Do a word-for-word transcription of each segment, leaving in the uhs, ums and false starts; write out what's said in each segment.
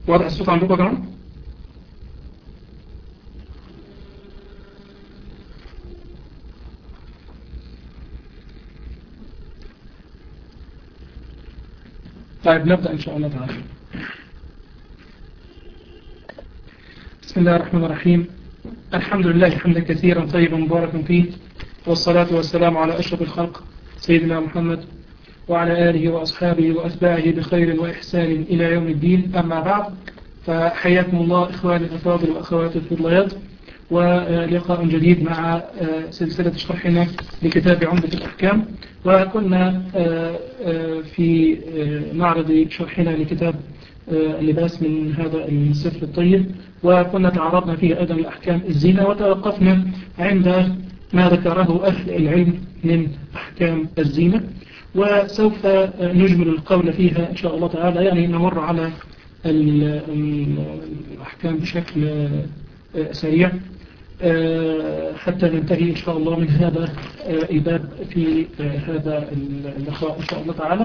واضح الصوت عندكم يا جماعة؟ طيب نبدأ إن شاء الله تعالى. بسم الله الرحمن الرحيم. الحمد لله حمدا كثيرا طيبا مباركا فيه، والصلاة والسلام على أشرف الخلق سيدنا محمد وعلى آله وأصحابه وأتباعه بخير وإحسان إلى يوم الدين. أما بعد، فحياكم الله إخواني الأفاضل وأخواتي الفضليات، ولقاء جديد مع سلسلة شرحنا لكتاب عمدة الأحكام. وكنا في معرض شرحنا لكتاب اللباس من هذا السفر الطيب، وكنا تعرضنا فيه أيضا لأحكام الزينة، وتوقفنا عند ما ذكره أهل العلم من أحكام الزينة، وسوف نجمل القول فيها إن شاء الله تعالى، يعني نمر على الأحكام بشكل سريع حتى ننتهي إن شاء الله من هذا الباب في هذا اللقاء إن شاء الله تعالى.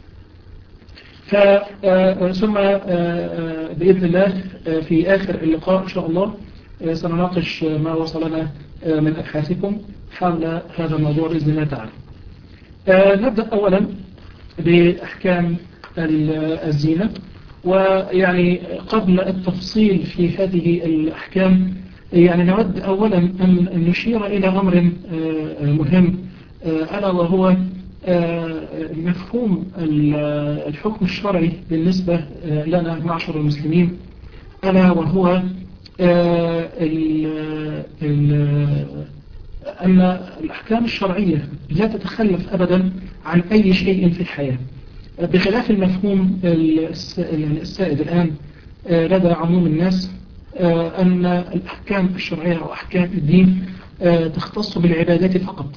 ثم بإذن الله في آخر اللقاء إن شاء الله سنناقش ما وصلنا من أبحاثكم حول هذا الموضوع بإذن الله تعالى. نبدأ أولا بأحكام الزينة، ويعني قبل التفصيل في هذه الأحكام يعني نود أولا أن نشير إلى أمر مهم، ألا وهو مفهوم الحكم الشرعي بالنسبة لنا معشر المسلمين، ألا وهو أن الأحكام الشرعية لا تتخلف أبدا عن أي شيء في الحياة، بخلاف المفهوم السائد الآن لدى عموم الناس أن الأحكام الشرعية أو أحكام الدين تختص بالعبادات فقط.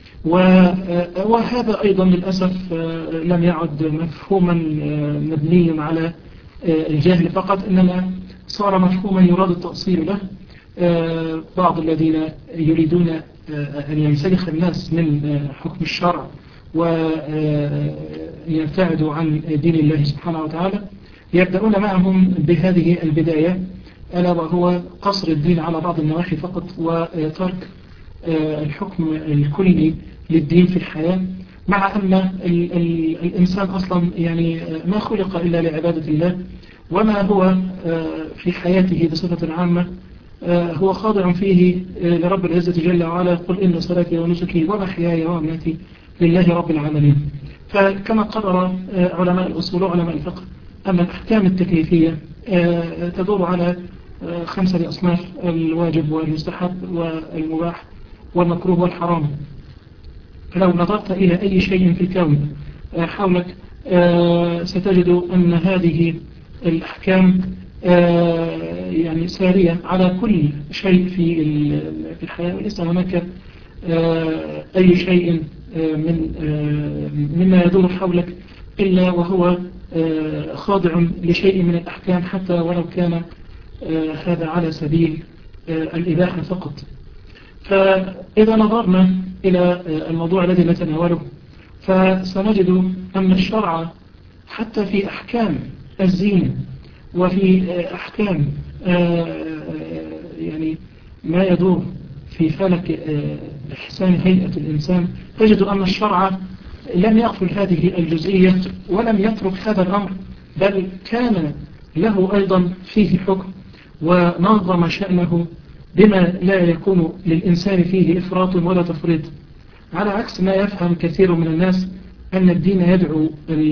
وهذا أيضا للأسف لم يعد مفهوما مبنيا على الجهل فقط، إنما صار مفهوما يراد التأصيل له. بعض الذين يريدون أن ينسلخ الناس من حكم الشرع ويبتعدوا عن دين الله سبحانه وتعالى يبدأون معهم بهذه البداية، ألا وهو قصر الدين على بعض النواحي فقط، وترك الحكم الكلي للدين في الحياة، مع أن ال ال الإنسان أصلا يعني ما خلق إلا لعبادة الله، وما هو في حياته بصفة عامة هو خاضع فيه لرب العزة جل وعلا. قل إن صلاتي ونسكي ومحياي ومماتي لله رب العالمين. فكما قرر علماء الأصول وعلماء الفقه أن الأحكام التكليفية تدور على خمسة أصناف: الواجب والمستحب والمباح والمكروه والحرام. فلو نظرت إلى أي شيء في الكون حولك ستجد أن هذه الأحكام يعني سارية على كل شيء في الحياة، وليس هناك أي شيء من مما يدور حولك إلا وهو خاضع لشيء من الأحكام، حتى ولو كان هذا على سبيل الإباحة فقط. فإذا نظرنا إلى الموضوع الذي نتناوله فسنجد أن الشرع حتى في أحكام الزينة وفي أحكام يعني ما يدور في فلك إحسان هيئة الإنسان، تجد أن الشرع لم يغفل هذه الجزئية ولم يترك هذا الأمر، بل كان له أيضا فيه حكم ونظم شأنه بما لا يكون للإنسان فيه إفراط ولا تفريط، على عكس ما يفهم كثير من الناس أن الدين يدعو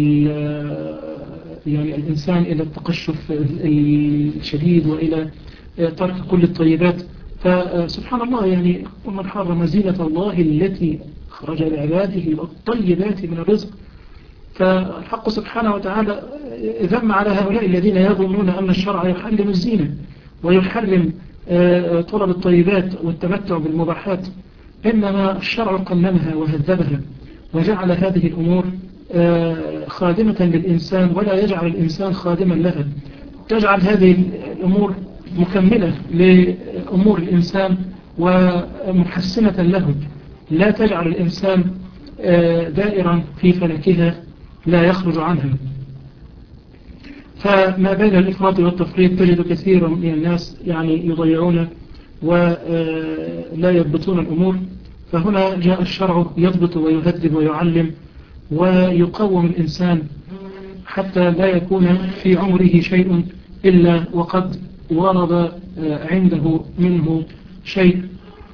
يعني الإنسان إلى التقشف الشديد وإلى ترك كل الطيبات. فسبحان الله، يعني ومن حرم زينة الله التي خرج لعباده والطيبات من الرزق. فالحق سبحانه وتعالى ذم على هؤلاء الذين يظنون أن الشرع يحرم الزينة ويحرم طلب الطيبات والتمتع بالمباحات، إنما الشرع قننها وهذبها وجعل هذه الأمور خادمة للإنسان ولا يجعل الإنسان خادما لها، تجعل هذه الأمور مكملة لأمور الإنسان ومحسنة له، لا تجعل الإنسان دائرا في فلكها لا يخرج عنها. فما بين الإفراط والتفريط تجد كثيرا من الناس يعني يضيعون ولا يضبطون الأمور. فهنا جاء الشرع يضبط ويهذب ويعلم ويقوم الإنسان حتى لا يكون في عمره شيء إلا وقد ورد عنده منه شيء،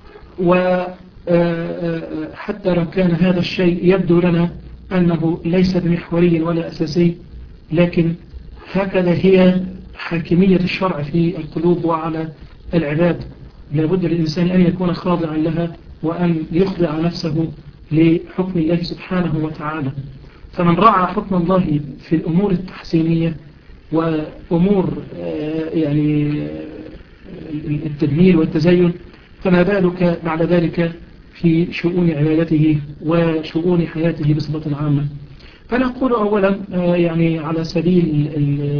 وحتى لو كان هذا الشيء يبدو لنا أنه ليس بمحوري ولا أساسي، لكن هكذا هي حاكمية الشرع في القلوب وعلى العباد. لابد للإنسان أن يكون خاضعا لها وأن يخضع نفسه لحكم الله سبحانه وتعالى. فمن رعى حكم الله في الأمور التحسينية وأمور يعني التدمير والتزين، فما بالك بعد ذلك في شؤون عبادته وشؤون حياته بصفة عامة. فنقول أولا يعني على سبيل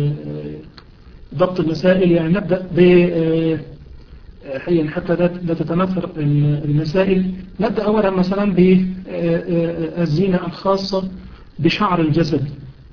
ضبط المسائل، يعني نبدأ ب حتى لا تتناثر المسائل. نبدأ أولا مثلا بالزينة الخاصة بشعر الجسد.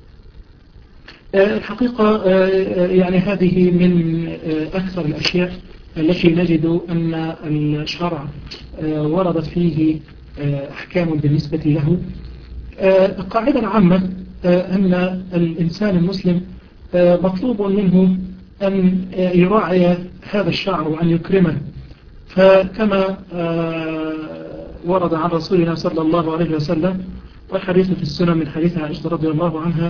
الحقيقة يعني هذه من أكثر الأشياء التي نجد أن الشرع وردت فيه أحكام بالنسبة له. قاعدة عامة أن الإنسان المسلم مطلوب منه أن يراعي هذا الشعر وأن يكرمه. فكما ورد عن رسولنا صلى الله عليه وسلم، والحديث في السنن من حديث عائشة رضي الله عنها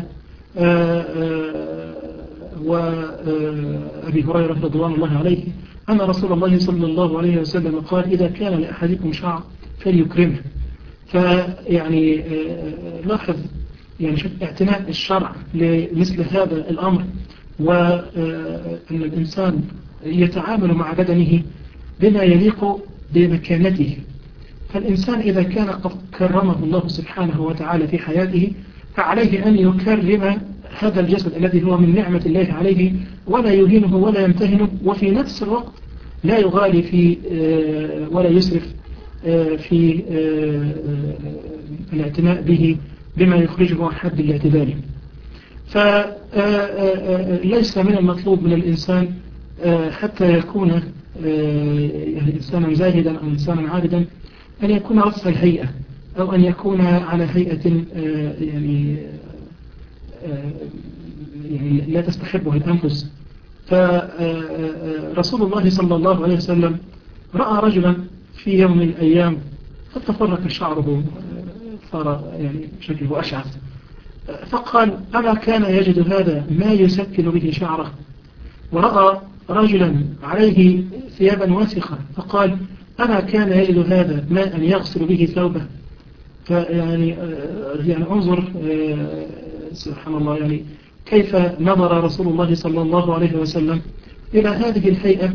وأبي هريرة رضوان الله عليه، أن رسول الله صلى الله عليه وسلم قال: إذا كان لأحدكم شعر فليكرمه. فيعني لاحظ يعني اعتناء الشرع لمثل هذا الأمر، وأن الإنسان يتعامل مع بدنه بما يليق بمكانته. فالإنسان إذا كان قد كرمه الله سبحانه وتعالى في حياته، فعليه أن يكرم هذا الجسد الذي هو من نعمة الله عليه، ولا يهينه ولا يمتهنه، وفي نفس الوقت لا يغالي في ولا يسرف في الاعتناء به بما يخرجه عن حد الاعتدال. فليس من المطلوب من الإنسان حتى يكون يعني إنسانا زاهدا أو إنسانا عابدا أن يكون رأس الهيئة، أو أن يكون على هيئة يعني يعني لا تستحبه الأنفس. فرسول الله صلى الله عليه وسلم رأى رجلا في يوم من الأيام قد تفرق شعره، صار يعني شكله أشعث، فقال: أما كان يجد هذا ما يسكن به شعره؟ ورأى رجلا عليه ثيابا واسخة، فقال: أما كان يجد هذا ماء يغسل به ثوبه؟ فيعني يعني انظر سبحان الله، يعني كيف نظر رسول الله صلى الله عليه وسلم إلى هذه الهيئة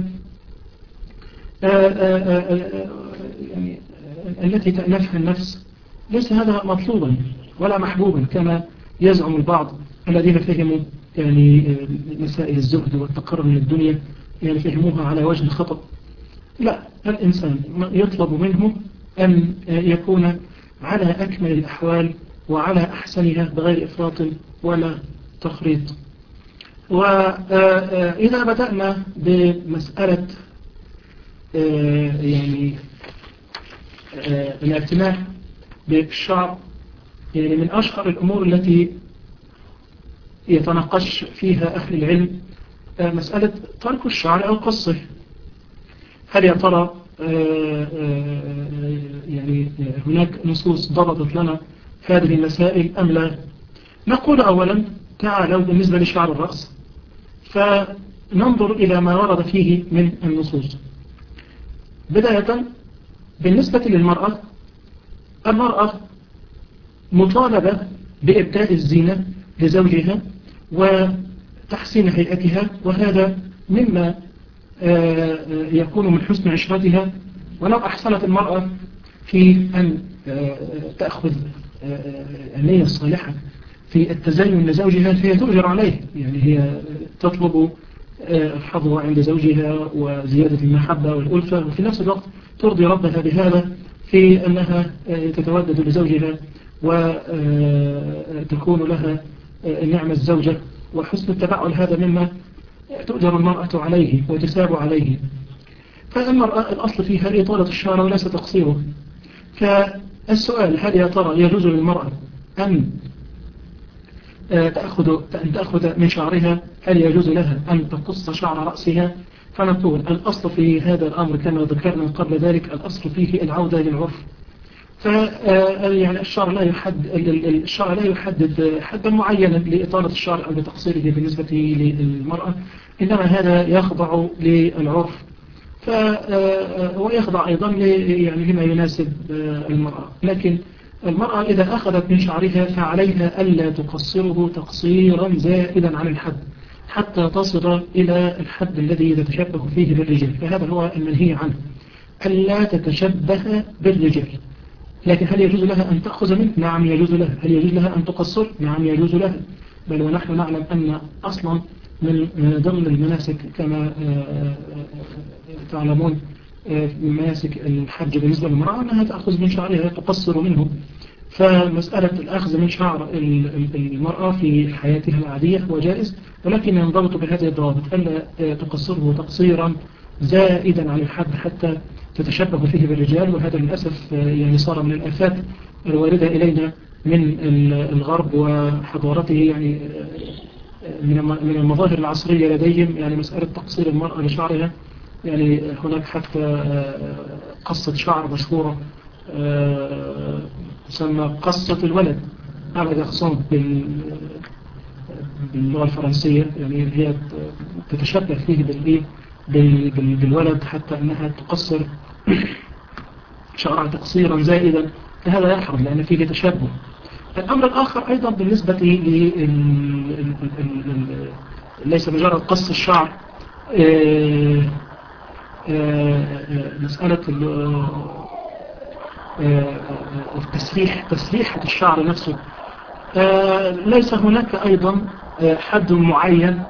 يعني التي تألفها النفس. ليس هذا مطلوبا ولا محبوبا كما يزعم البعض الذين فهموا يعني مسائل الزهد والتقرب من الدنيا، يعني فهموها على وجه الخطأ. لا، الإنسان يطلب منه أن يكون على أكمل الأحوال وعلى أحسنها بغير إفراط ولا تفريط. وإذا بدأنا بمسألة يعني الاعتناء بالشعر، يعني من أشهر الأمور التي يتناقش فيها أهل العلم مسألة ترك الشعر أو قصه. هل يا ترى يعني هناك نصوص ضبطت لنا هذه المسائل أم لا؟ نقول أولا تعالوا بالنسبة لشعر الرأس فننظر إلى ما ورد فيه من النصوص. بداية بالنسبة للمرأة، المرأة مطالبة بإبداء الزينة لزوجها وتحسين هيئتها، وهذا مما يكون من حسن عشرتها. ولو أحسنت المرأة في أن تأخذ النية الصالحة في التزين لزوجها فهي تؤجر عليه، يعني هي تطلب الحظوة عند زوجها وزيادة المحبة والألفة، وفي نفس الوقت ترضي ربها بهذا في أنها تتودد لزوجها وتكون لها نعمة الزوجة وحسن التفاعل هذا مما تؤجر المرأة عليه وتثاب عليه. فالمرأة الأصل فيها إطالة الشعر وليس تقصيره. فالسؤال هل يا ترى يجوز للمرأة أن تأخذ أن تأخذ من شعرها؟ هل يجوز لها أن تقص شعر رأسها؟ فنقول الأصل في هذا الأمر كما ذكرنا قبل ذلك الأصل فيه العودة للعرف. ف يعني الشرع لا يحدد الشرع لا يحدد حدا معينا لإطالة الشعر أو لتقصيره بالنسبة للمرأة، إنما هذا يخضع للعرف ف ويخضع أيضا يعني لما يناسب المرأة. لكن المرأة إذا أخذت من شعرها فعليها ألا تقصره تقصيرا زائدا عن الحد حتى تصل إلى الحد الذي يتشبه فيه بالرجال، فهذا هو المنهي عنه، ألا تتشبه بالرجال. لكن هل يجوز لها أن تأخذ منه؟ نعم يجوز لها. هل يجوز لها أن تقصر؟ نعم يجوز لها. بل ونحن نعلم أن أصلا من ضمن المناسك كما تعلمون من مناسك الحج بالنسبة للمرأة أنها تأخذ من شعرها تقصر منه. فمسألة الأخذ من شعر المرأة في حياتها العادية هو جائز، ولكن ينضبط بهذه الضوابط ألا تقصره تقصيرا زائدا عن الحد حتى تتشبه فيه بالرجال. وهذا للأسف يعني صار من الآفات الواردة إلينا من الغرب وحضارته، يعني من المظاهر العصرية لديهم يعني مسألة تقصير المرأة لشعرها. يعني هناك حتى قصة شعر مشهورة تسمى قصة الولد على جاكسون باللغة الفرنسية، يعني هي تتشبه فيه بالولد حتى أنها تقصر شعرها تقصيرا زائدا، فهذا يحرم لأن فيه تشبه. الأمر الآخر أيضا بالنسبة لي ليس مجرد قص الشعر، مسألة التسريح تسريحة الشعر نفسه. ليس هناك أيضا حد معين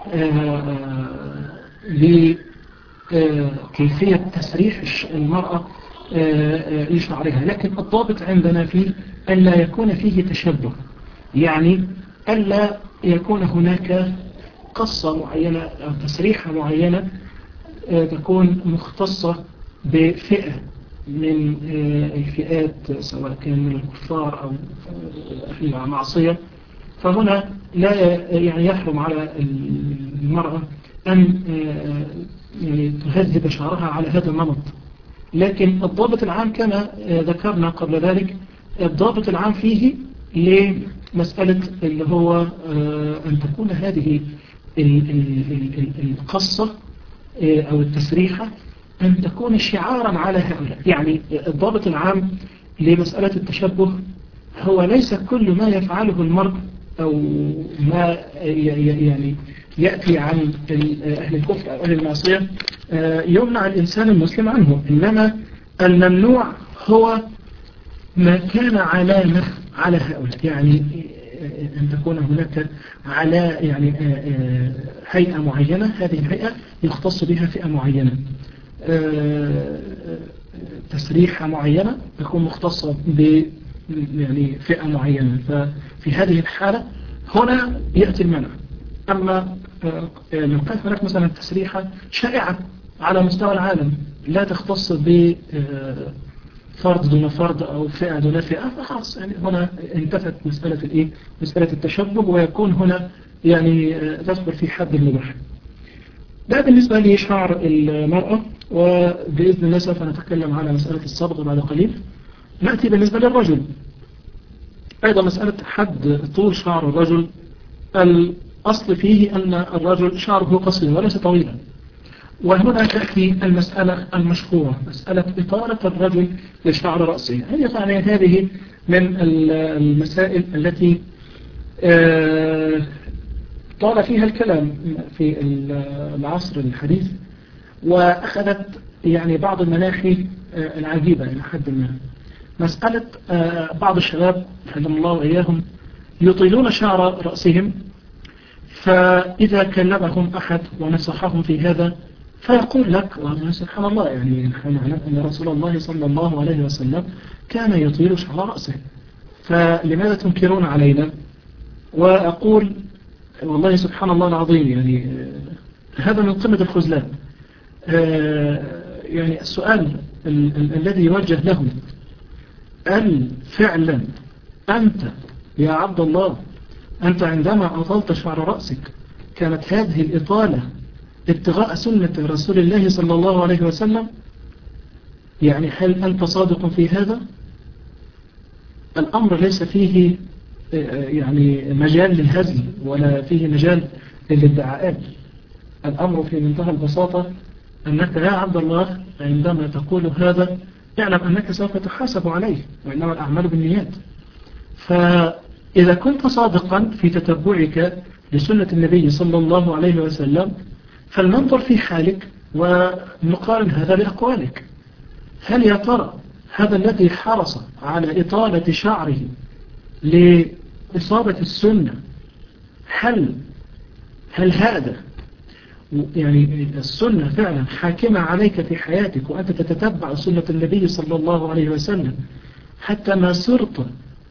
لكيفية تسريح المرأة لشعرها، لكن الضابط عندنا فيه ألا يكون فيه تشبه، يعني ألا يكون هناك قصة معينة أو تسريحة معينة تكون مختصة بفئة من الفئات سواء كان من الكفار أو المعصية. فهنا لا يعني يحرم على المرأة أن يعني تهذب شعرها على هذا النمط. لكن الضابط العام كما ذكرنا قبل ذلك، الضابط العام فيه لمسألة اللي هو أن تكون هذه القصة أو التسريحة أن تكون شعارا على هؤلاء. يعني الضابط العام لمسألة التشبه هو ليس كل ما يفعله المرء أو ما يعني يأتي عن أهل الكفر أو أهل المعصية يمنع الإنسان المسلم عنه، إنما الممنوع هو ما كان علامة على هؤلاء، يعني أن تكون هناك على يعني هيئة معينة، هذه الهيئة يختص بها فئة معينة، تسريحة معينة تكون مختصة ب يعني فئة معينة. ففي هذه الحالة هنا يأتي المنع. أما لو كانت هناك مثلا تسريحة شائعة على مستوى العالم لا تختص بفرد دون فرد أو فئة دون فئة، فخلاص يعني هنا انتفت مسألة الإيه؟ مسألة التشبه، ويكون هنا يعني تدخل في حد المباح. ده بالنسبة لشعر المرأة، وبإذن الله سوف نتكلم على مسألة الصبغ بعد قليل. نأتي بالنسبة للرجل أيضا مسألة حد طول شعر الرجل. الأصل فيه أن الرجل شعره قصير وليس طويلا، وهنا تأتي المسألة المشهورة مسألة إطالة الرجل لشعر رأسه. يعني هذه من المسائل التي طال فيها الكلام في العصر الحديث، وأخذت يعني بعض المناحي العجيبة إلى حد ما. مسألة بعض الشباب حفظهم الله وإياهم يطيلون شعر رأسهم، فإذا كلمهم أحد ونصحهم في هذا فيقول لك سبحان الله، يعني نحن نعلم أن رسول الله صلى الله عليه وسلم كان يطيل شعر رأسه، فلماذا تنكرون علينا؟ وأقول والله سبحان الله العظيم، يعني هذا من قمة الخذلان. يعني السؤال ال ال الذي يوجه له: هل فعلا أنت يا عبد الله أنت عندما أطلت شعر رأسك كانت هذه الإطالة ابتغاء سنة رسول الله صلى الله عليه وسلم؟ يعني هل أنت صادق في هذا؟ الأمر ليس فيه يعني مجال للهزل ولا فيه مجال للادعاءات. الأمر في منتهى البساطة أنك يا عبد الله عندما تقول هذا اعلم أنك سوف تحاسب عليه، وإنما الأعمال بالنيات. فإذا كنت صادقا في تتبعك لسنة النبي صلى الله عليه وسلم فلننظر في حالك ونقارن هذا بأقوالك. هل يا ترى هذا الذي حرص على إطالة شعره لإصابة السنة، هل هل هذا يعني السنة فعلا حاكمة عليك في حياتك وأنت تتتبع سنة النبي صلى الله عليه وسلم حتى ما صرت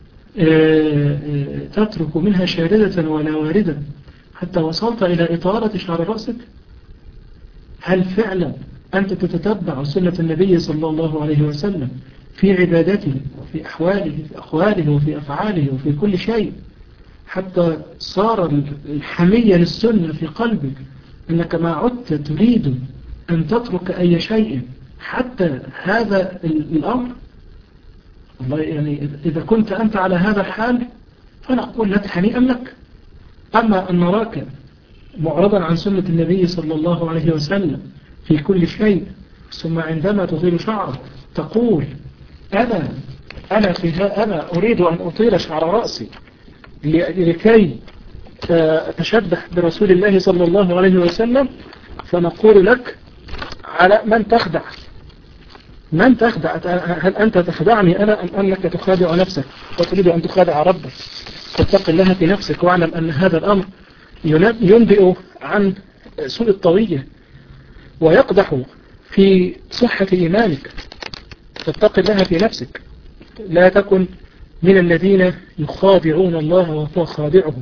تترك منها شاردة ولا واردة حتى وصلت إلى إطالة شعر رأسك؟ هل فعلا أنت تتتبع سنة النبي صلى الله عليه وسلم في عبادته وفي أحواله في أقواله وفي أفعاله وفي كل شيء حتى صار الحمية للسنة في قلبك أنك ما عدت تريد أن تترك أي شيء حتى هذا الأمر؟ والله يعني إذا كنت أنت على هذا الحال فنقول لك هنيئا لك. أما أن نراك معرضا عن سنة النبي صلى الله عليه وسلم في كل شيء ثم عندما تطيل شعرك تقول أنا أنا في أنا أريد أن أطيل شعر رأسي لكي أتشبه برسول الله صلى الله عليه وسلم، فنقول لك على من تخدع من تخدع هل أنت تخدعني أنا أم أنك تخادع نفسك وتريد أن تخادع ربك؟ فاتق الله في نفسك واعلم أن هذا الأمر ينبئ عن سوء الطوية ويقدح في صحة إيمانك. فاتق الله في نفسك، لا تكن من الذين يخادعون الله وهو خادعهم.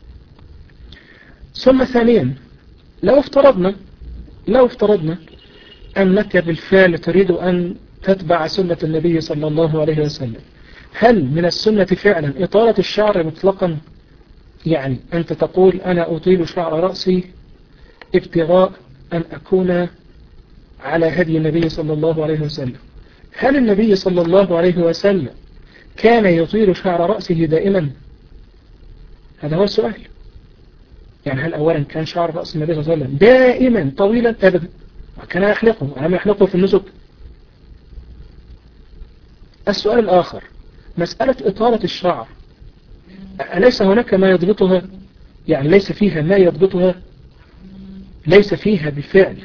ثم ثانيا، لو افترضنا لو افترضنا أنك بالفعل تريد أن تتبع سنة النبي صلى الله عليه وسلم، هل من السنة فعلا إطالة الشعر مطلقا؟ يعني أنت تقول أنا أطيل شعر رأسي ابتغاء أن أكون على هدي النبي صلى الله عليه وسلم. هل النبي صلى الله عليه وسلم كان يطيل شعر رأسه دائما؟ هذا هو السؤال. يعني هل أولا كان شعر رأس النبي صلى الله عليه وسلم دائما طويلا؟ أبدا. كان يحلقه ولم يحلقه في النسك. السؤال الآخر، مسألة إطالة الشعر أليس هناك ما يضبطها؟ يعني ليس فيها ما يضبطها، ليس فيها بالفعل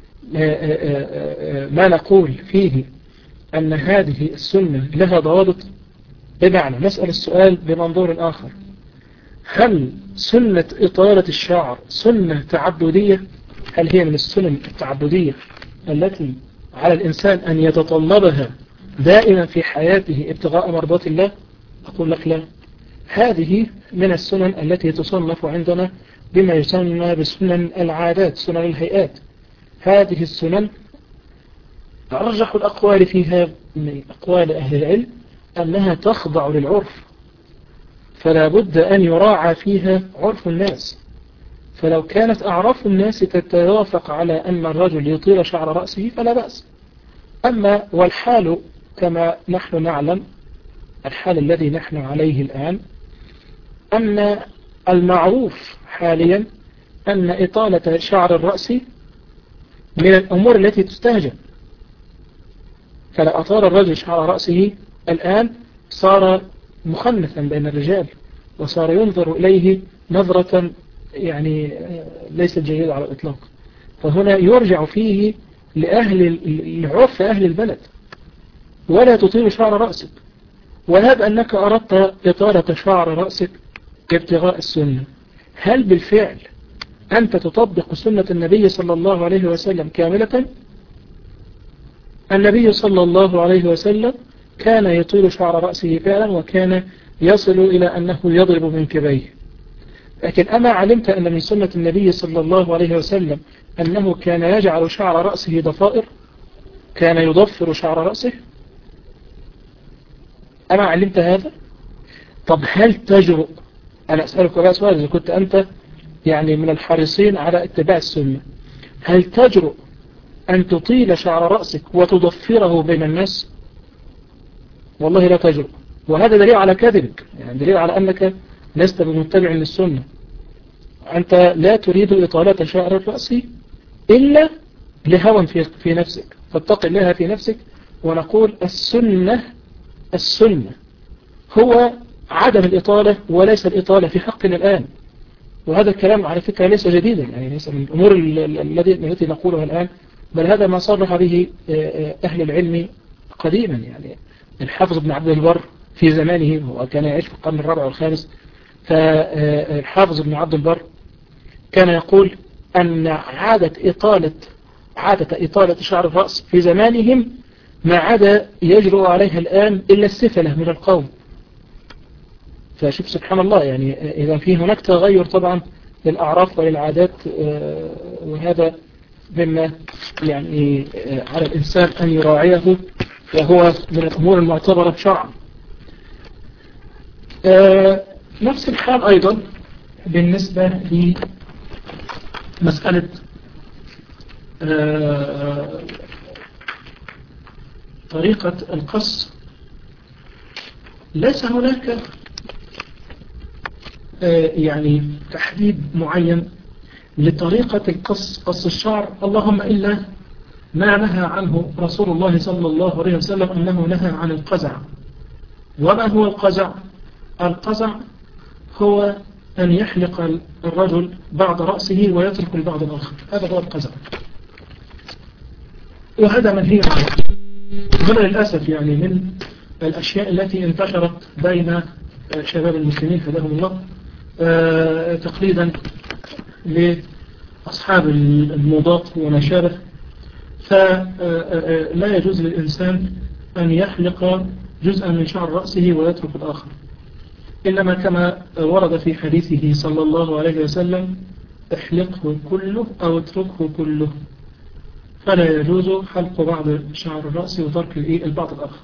ما نقول فيه أن هذه السنة لها ضوابط. بمعنى نسأل السؤال بمنظور آخر، هل سنة إطالة الشعر سنة تعبدية؟ هل هي من السنن التعبدية التي على الإنسان أن يتطلبها دائما في حياته ابتغاء مرضات الله؟ أقول لك لا، هذه من السنن التي تصنف عندنا بما يسمى بسنن العادات، سنن الهيئات. هذه السنن أرجح الأقوال فيها من أقوال أهل العلم أنها تخضع للعرف، فلا بد أن يراعى فيها عرف الناس. فلو كانت أعراف الناس تتوافق على أن الرجل يطيل شعر رأسه فلا بأس. أما والحال كما نحن نعلم، الحال الذي نحن عليه الآن، أن المعروف حاليا أن إطالة شعر الرأس من الأمور التي تستهجن. فلو أطال الرجل شعر رأسه الآن صار مخنثا بين الرجال وصار ينظر إليه نظرة يعني ليست جيدة على الإطلاق. فهنا يرجع فيه لأهل العرف أهل البلد، ولا تطيل شعر رأسك. وهب أنك أردت إطالة شعر رأسك ابتغاء السنة، هل بالفعل أنت تطبق سنة النبي صلى الله عليه وسلم كاملة؟ النبي صلى الله عليه وسلم كان يطيل شعر رأسه فعلا، وكان يصل إلى أنه يضرب منكبيه. لكن أما علمت أن من سنة النبي صلى الله عليه وسلم أنه كان يجعل شعر رأسه ضفائر، كان يضفر شعر رأسه؟ أما علمت هذا؟ طب هل تجرؤ، أنا أسألك بقى سؤال إذا كنت أنت يعني من الحريصين على اتباع السنة، هل تجرؤ أن تطيل شعر رأسك وتضفره بين الناس؟ والله لا تجرؤ، وهذا دليل على كذبك، يعني دليل على أنك لست بمتبع للسنة. أنت لا تريد إطالة شعر الرأس إلا لهوى في في نفسك، فاتق الله في نفسك. ونقول السنة السنة هو عدم الإطالة وليس الإطالة في حقنا الآن. وهذا الكلام على فكرة ليس جديدا، يعني ليس من الأمور التي نقولها الآن، بل هذا ما صرح به أهل العلم قديما. يعني الحافظ ابن عبد البر في زمانه، هو كان يعيش في القرن الرابع والخامس، فالحافظ ابن عبد البر كان يقول أن عادة إطالة عادة إطالة شعر الرأس في زمانهم ما عاد يجرؤ عليها الآن إلا السفلة من القوم. فشوف سبحان الله، يعني إذا في هناك تغير طبعا للأعراف وللعادات، وهذا مما يعني على الإنسان أن يراعيه، وهو من الأمور المعتبرة شرعا. نفس الحال أيضا بالنسبة لمسألة طريقة القص. ليس هناك يعني تحديد معين لطريقة القص، قص الشعر، اللهم إلا ما نهى عنه رسول الله صلى الله عليه وسلم، أنه نهى عن القزع. وما هو القزع؟ القزع هو أن يحلق الرجل بعض رأسه ويترك البعض الآخر، هذا هو القزع، وهذا منهي عنه. هذا للأسف يعني من الأشياء التي انتشرت بين شباب المسلمين هداهم الله، تقليدا لأصحاب الموضات وما شابه. فلا يجوز للإنسان أن يحلق جزءا من شعر رأسه ويترك الآخر، إنما كما ورد في حديثه صلى الله عليه وسلم: احلقه كله أو اتركه كله. فلا يجوز حلق بعض شعر الرأس وترك البعض الآخر.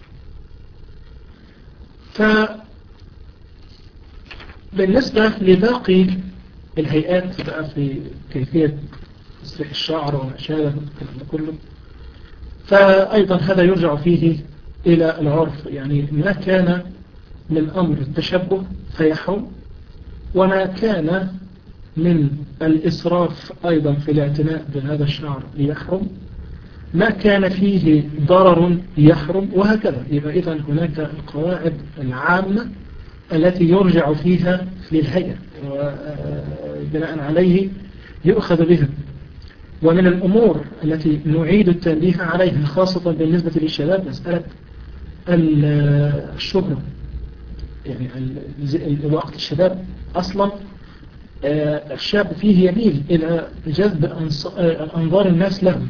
فبالنسبة لباقي الهيئات بقى في كيفية تسريح الشعر وما شابه الكلام كله، فأيضا هذا يرجع فيه إلى العرف. يعني ما كان من أمر التشبه فيحرم، وما كان من الإسراف أيضا في الاعتناء بهذا الشعر يحرم، ما كان فيه ضرر يحرم، وهكذا. يبقى إذن هناك القواعد العامة التي يرجع فيها للهيئة، وبناء عليه يؤخذ بها. ومن الأمور التي نعيد التنبيه عليها خاصة بالنسبة للشباب مسألة الشهرة. يعني وقت الشباب أصلا الشاب فيه يميل إلى جذب أنظار الناس له،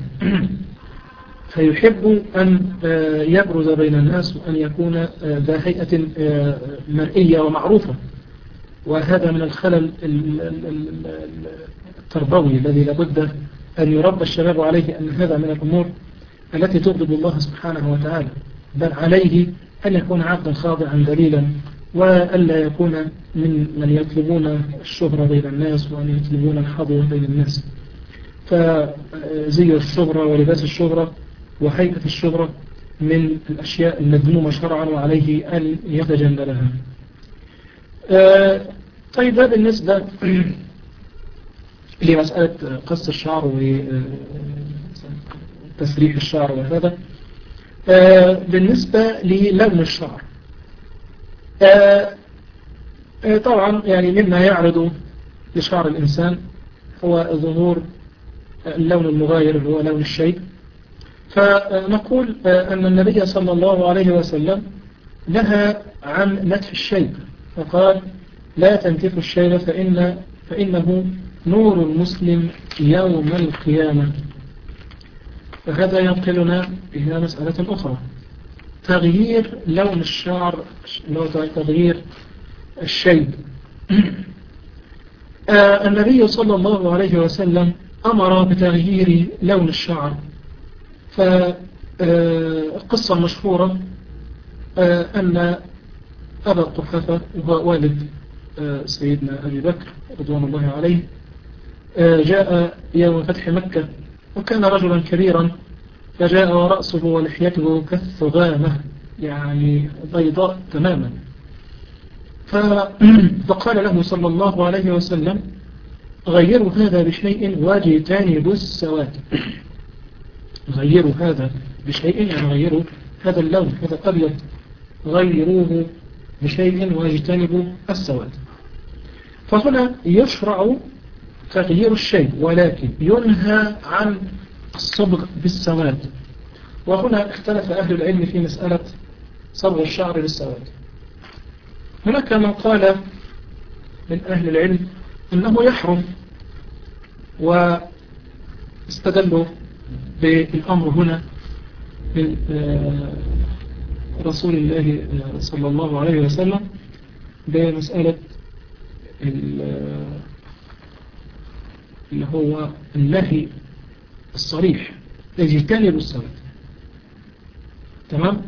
فيحب أن يبرز بين الناس وأن يكون ذا هيئة مرئية ومعروفة. وهذا من الخلل التربوي الذي لابد أن يربى الشباب عليه، أن هذا من الأمور التي تغضب الله سبحانه وتعالى، بل عليه أن يكون عبدا خاضعا ذليلا، وألا يكون من من يطلبون الشهرة بين الناس وأن يطلبون الحظوة بين الناس. فزي الشهرة ولباس الشهرة وهيئة الشهرة من الأشياء المذمومة شرعا، وعليه أن يتجنب لها. طيب، هذا بالنسبة لمسألة قص الشعر وتسريح الشعر وهذا. بالنسبة للون الشعر، طبعا يعني مما يعرض لشعر الإنسان هو ظهور اللون المغاير اللي هو لون الشيب. فنقول أن النبي صلى الله عليه وسلم نهى عن نتف الشيب، فقال: لا تنتفوا الشيب فإن فإنه نور المسلم يوم القيامة. فهذا ينقلنا إلى مسألة أخرى: تغيير لون الشعر، تغيير الشيب. آه النبي صلى الله عليه وسلم أمر بتغيير لون الشعر. فالقصة المشهورة آه أن أبا قحافة وهو والد آه سيدنا أبي بكر رضوان الله عليه آه جاء يوم فتح مكة، وكان رجلا كبيرا، فجاء ورأسه ولحيته كالثغامة يعني بيضاء تماما. فقال له صلى الله عليه وسلم غيروا هذا بشيء واجتنبوا السواد. غيروا هذا بشيء يعني غيروا هذا اللون، هذا الأبيض غيروه بشيء واجتنبوا السواد. فهنا يشرع تغيير الشيء، ولكن ينهى عن الصبغ بالسواد. وهنا اختلف أهل العلم في مسألة صبغ الشعر بالسواد. هناك من قال من أهل العلم أنه يحرم، واستدلوا بالأمر هنا من رسول الله صلى الله عليه وسلم بمسألة اللي هو النهي الصريح يجتنب السواد. تمام.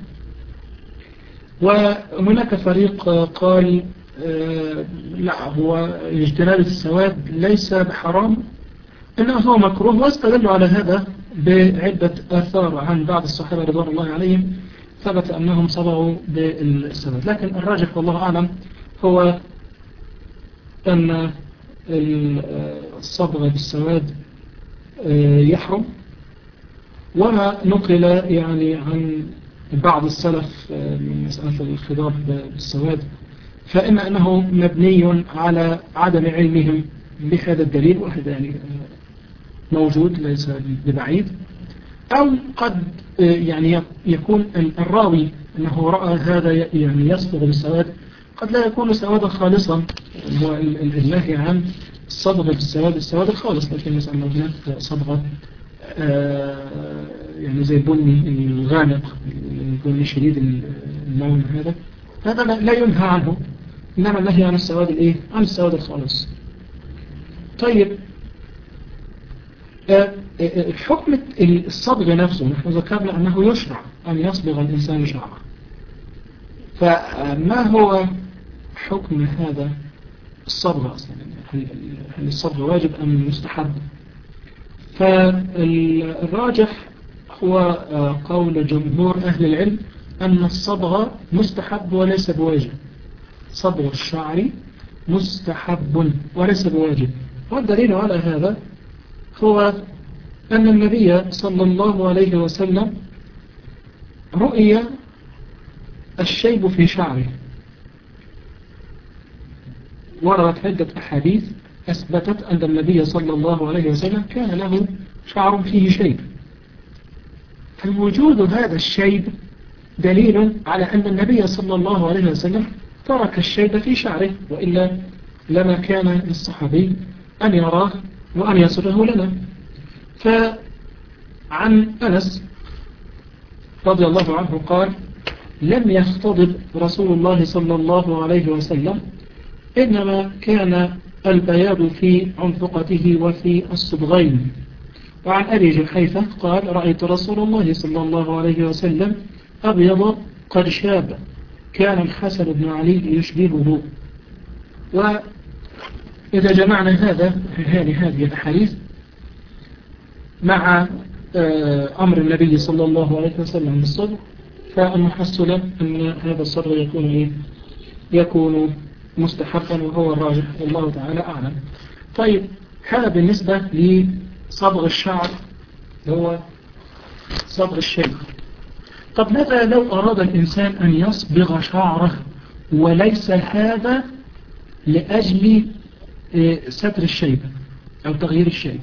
وهناك فريق قال آه لا، هو اجتناب السواد ليس بحرام إنما هو مكروه، واستدلوا على هذا بعدة آثار عن بعض الصحابة رضوان الله عليهم ثبت أنهم صبغوا بالسواد. لكن الراجح والله أعلم هو أن الصبغ بالسواد يحرم. وما نقل يعني عن بعض السلف من مسألة الخضاب بالسواد فإن أنه مبني على عدم علمهم بهذا الدليل، وهذا يعني موجود ليس ببعيد. أو قد يعني يكون الراوي أنه رأى هذا يعني يصبغ بالسواد، قد لا يكون سوادا خالصا، هو النهي عن الصبغ بالسواد السواد الخالص، لكن مثلا لو هناك صبغة يعني زي البني الغامق، البني شديد اللون، هذا هذا لا ينهى عنه، إنما النهي عن السواد الإيه؟ عن السواد الخالص. طيب حكم الصبغ نفسه، نحن ذكرنا أنه يشرع أن يصبغ الإنسان شعره، فما هو حكم هذا الصبغ أصلا؟ هل الصبغ واجب أم مستحب؟ فالراجح هو قول جمهور أهل العلم أن الصبغ مستحب وليس بواجب. صبغ الشعر مستحب وليس بواجب. والدليل على هذا هو أن النبي صلى الله عليه وسلم رؤي الشيب في شعره. وردت عدة أحاديث أثبتت أن النبي صلى الله عليه وسلم كان له شعر فيه شيب. فوجود هذا الشيب دليل على أن النبي صلى الله عليه وسلم ترك الشيب في شعره، وإلا لما كان للصحابي أن يراه وأن يصره لنا. فعن أنس رضي الله عنه قال: لم يختضب رسول الله صلى الله عليه وسلم، إنما كان البياض في عنفقته وفي الصبغين. وعن أبي جحيفة قال: رأيت رسول الله صلى الله عليه وسلم أبيض قد شاب، كان الحسن بن علي يشبهه. وإذا جمعنا هذا هذه الحديث مع أمر النبي صلى الله عليه وسلم بالصبغ، فالمحصل أن هذا الصبغ يكون إيه؟ يكون مستحقا، وهو الراجح والله تعالى أعلم. طيب هذا بالنسبة لصبغ الشعر هو صبغ الشيب. طب ماذا لو أراد الإنسان أن يصبغ شعره وليس هذا لأجل ستر الشيب أو تغيير الشيب،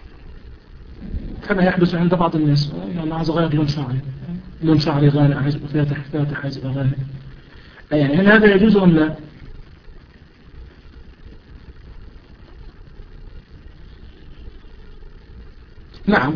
كما يحدث عند بعض الناس؟ يعني عايز أغير لون شعري، لون شعري غامق، عايز فاتح فاتح، عايز غامق. يعني هل هذا يجوز أم لا؟ نعم،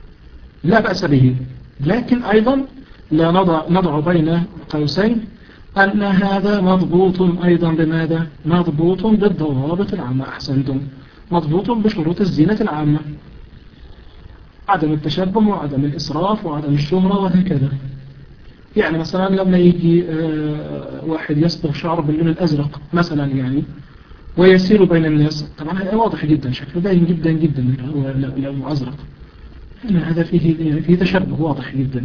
لا بأس به، لكن أيضا لا نضع, نضع بين قوسين أن هذا مضبوط أيضا بماذا؟ مضبوط بالضوابط العامة. أحسنتم، مضبوط بشروط الزينة العامة، عدم التشبه وعدم الإسراف وعدم الشهرة وهكذا. يعني مثلا لما يجي واحد يصبغ شعره باللون الأزرق مثلا يعني ويسير بين الناس، طبعا واضح جدا، شكله باين جدا جدا هو لونه أزرق، يعني هذا فيه فيه تشبه واضح جدا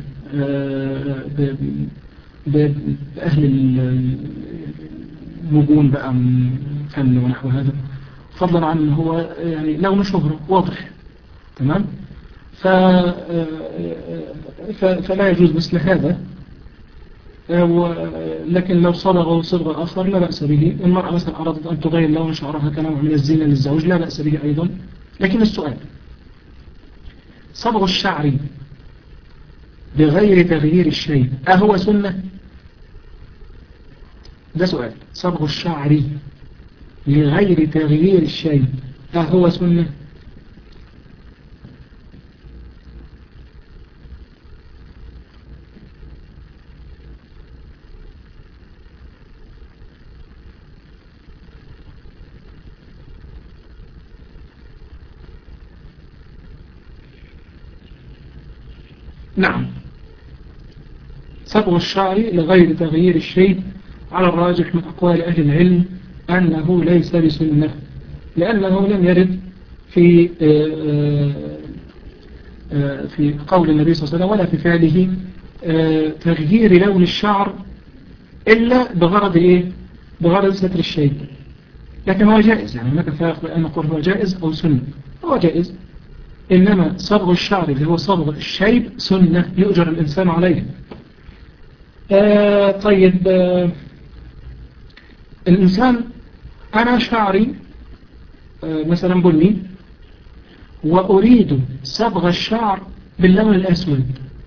بأهل النجوم بقى من فن ونحو هذا، فضلا عن هو يعني لون شهرة واضح. تمام. ف... فلا يجوز مثل هذا. لكن لو صبغوا صبغة آخر لا بأس به. المرأة مثلا أرادت أن تغير لون شعرها كنوع من الزينة للزوج لا بأس به أيضا. لكن السؤال، صبغ الشعر بغير تغيير الشيء أهو سنة؟ ده سؤال. صبغ الشعر بغير تغيير الشيء أهو سنة؟ نعم، صبغ الشعر لغير تغيير الشيء على الراجح من أقوال أهل العلم أنه ليس بسنة، لأنه لم يرد في في قول النبي صلى الله عليه وسلم ولا في فعله تغيير لون الشعر إلا بغرض إيه؟ بغرض ستر الشيء. لكن هو جائز، يعني هناك فرق بأن نقول هو جائز أو سنة. هو جائز، إنما صبغ الشعر اللي هو صبغ الشيب سنة يؤجر الإنسان عليه. آه طيب، آه الإنسان أنا شعري آه مثلا بني وأريد صبغ الشعر باللون الأسود،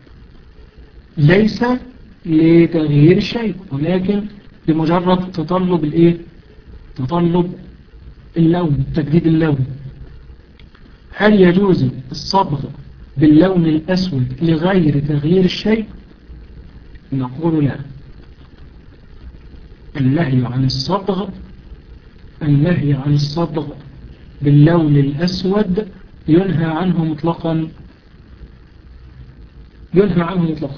ليس لتغيير الشيء ولكن لمجرد تطلب الإيه؟ تطلب اللون، تجديد اللون. هل يجوز الصبغ باللون الأسود لغير تغيير الشيء؟ نقول لا. النهي عن الصبغ النهي عن الصبغ باللون الأسود ينهى عنه مطلقا، ينهى عنه مطلقا.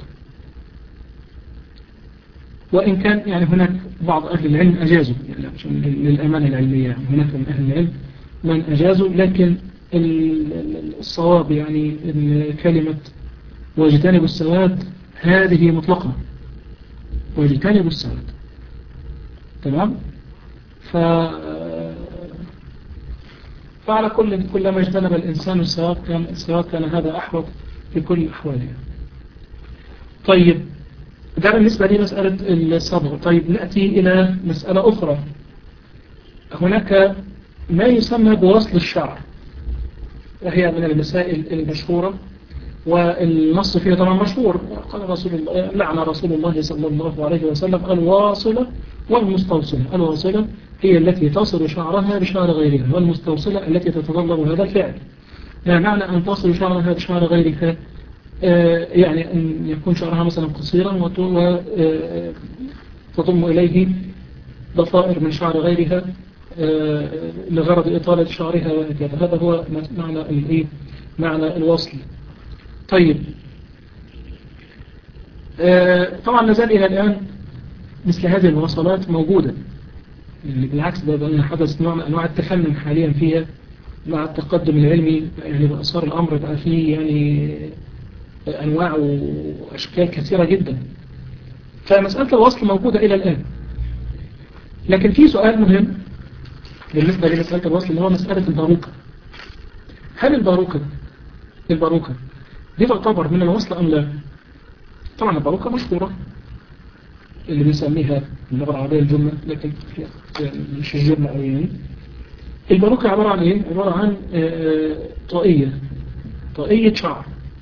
وإن كان يعني هناك بعض أهل العلم أجازوا، يعني للأمانة العلمية هناك من أهل العلم من أجازوا، لكن الصواب يعني ان كلمة واجتنبوا السواد هذه مطلقة، واجتنبوا السواد. تمام. ف فعلى كل كلما اجتنب الإنسان السواد كان السواد كان هذا أحوط في كل أحواله. طيب، ده بالنسبة لي مسألة الصبغ. طيب نأتي إلى مسألة أخرى. هناك ما يسمى بوصل الشعر، وهي من المسائل المشهورة، والنص فيها طبعا مشهور. قال رسول الله لعن رسول الله صلى الله عليه وسلم الواصلة والمستوصلة. الواصلة هي التي تصل شعرها بشعر غيرها، والمستوصلة التي تتطلب هذا الفعل. يعني معنى أن تصل شعرها بشعر غيرها يعني أن يكون شعرها مثلا قصيرا وتضم إليه ضفائر من شعر غيرها لغرض إطالة شعرها وهكذا. هذا هو معنى الإيه؟ معنى الوصل. طيب، طبعا نزال إلى الآن مثل هذه الوصلات موجودة، يعني بالعكس ده حدث نوع من أنواع التفنن حاليا فيها مع التقدم العلمي. يعني بأثار الأمر بقى فيه يعني أنواع وأشكال كثيرة جدا. فمسألة الوصل موجودة إلى الآن. لكن في سؤال مهم بالنسبة لمسألة الوصل اللي هو مسألة الباروكة. هل الباروكة الباروكة دي تعتبر من الوصل أم لا؟ طبعا الباروكة مشهورة اللي بنسميها باللغة العربية الجملة، لكن مش الجملة أو يعني. الباروكة عبارة عن إيه؟ عبارة عن طاقية طاقية شعر،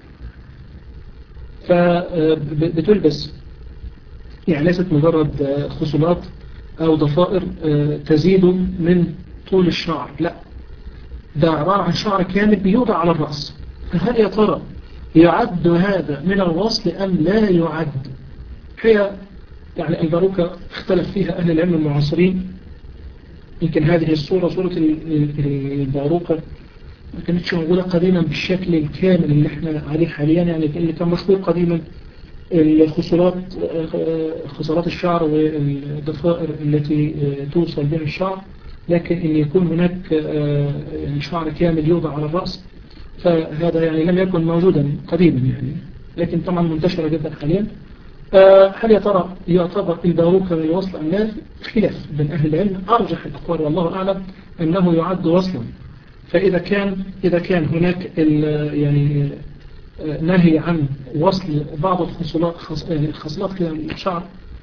فبتلبس يعني ليست مجرد خصوصات أو ضفائر تزيد من طول الشعر، لا، ده عبارة عن شعر كامل بيوضع على الرأس. فهل يا ترى يعد هذا من الوصل أم لا يعد؟ هي يعني الباروكة اختلف فيها أهل العلم المعاصرين. يمكن هذه الصورة صورة الباروكة ما كانتش موجودة قديما بالشكل الكامل اللي احنا عليه حاليا. يعني اللي كان مشهور قديما الخصلات خصلات الشعر والضفائر التي توصل بها الشعر، لكن ان يكون هناك شعر كامل يوضع على الرأس فهذا يعني لم يكن موجودا قديما يعني، لكن طبعا منتشرة جدا حاليا. هل يا ترى يعتبر الباروكة من الوصل أم لا؟ خلاف بين أهل العلم. أرجح الأقوال والله أعلم أنه يعد وصلا. فإذا كان إذا كان هناك يعني نهي عن وصل بعض الخصلات الخصلات كده من الشعر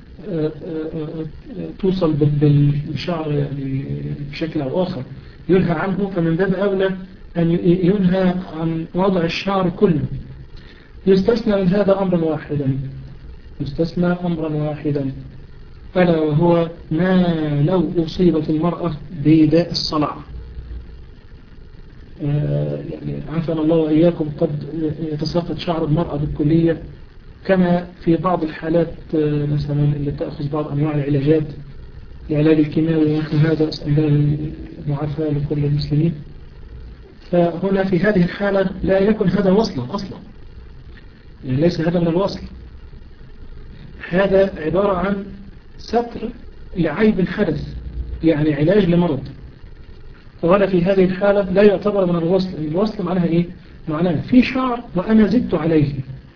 توصل بالشعر يعني بشكل أو آخر ينهى عنه، فمن باب أولى أن ينهى عن وضع الشعر كله. يستثنى من هذا أمرا واحدا يستثنى أمرا واحدا ألا وهو ما لو أصيبت المرأة بداء الصلع. يعني عافانا الله وإياكم قد يتساقط شعر المرأة بالكلية، كما في بعض الحالات مثلا اللي تأخذ بعض أنواع العلاجات العلاج الكيماوي ونحن هذا أسأل الله المعافاة لكل المسلمين. فهنا في هذه الحالة لا يكون هذا وصلا أصلا، يعني ليس هذا من الوصل، هذا عبارة عن ستر لعيب حدث، يعني علاج لمرض. وهنا في هذه الحالة لا يعتبر من الوصل. الوصل معناها إيه؟ معناها في شعر وأنا زدت عليه،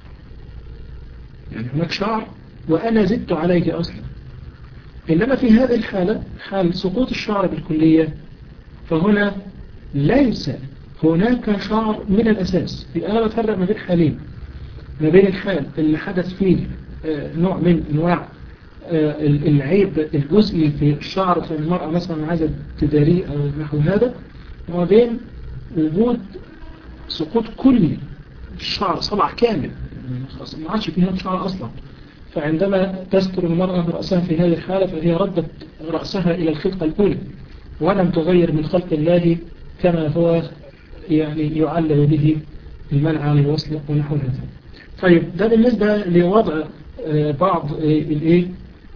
يعني هناك شعر وأنا زدت عليه أصلا. إنما في هذه الحالة حال سقوط الشعر بالكلية فهنا ليس هناك شعر من الأساس. أنا بفرق ما بين حالين، ما بين الحال اللي حدث فيه نوع من أنواع العيب الجزئي في الشعر في المرأة مثلا عايزة تداريه أو نحو هذا، وما بين وجود سقوط كلي الشعر صبع كامل ما عادش فيها شعر أصلا. فعندما تستر المرأة رأسها في هذه الحالة فهي ردت رأسها إلى الخلقة الأولى ولم تغير من خلق الله كما هو يعني يعلل به المنع عن الوصل ونحو هذا. طيب ده بالنسبة لوضع بعض الايه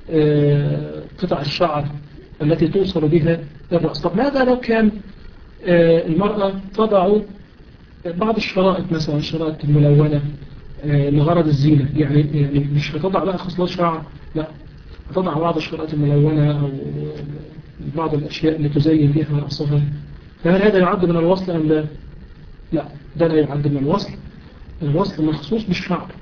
قطع الشعر التي توصل بها الرأس. طب ماذا لو كان المرأة تضع بعض الشرائط مثلا الشرائط الملونة لغرض الزينة، يعني يعني مش هتضع بقى خصلات شعر، لا هتضع بعض الشرائط الملونة أو بعض الأشياء اللي تزين بها رأسها، فهل هذا يعد من الوصل أم لا؟ لا، ده لا يعد من الوصل. الوصل مخصوص بالشعر،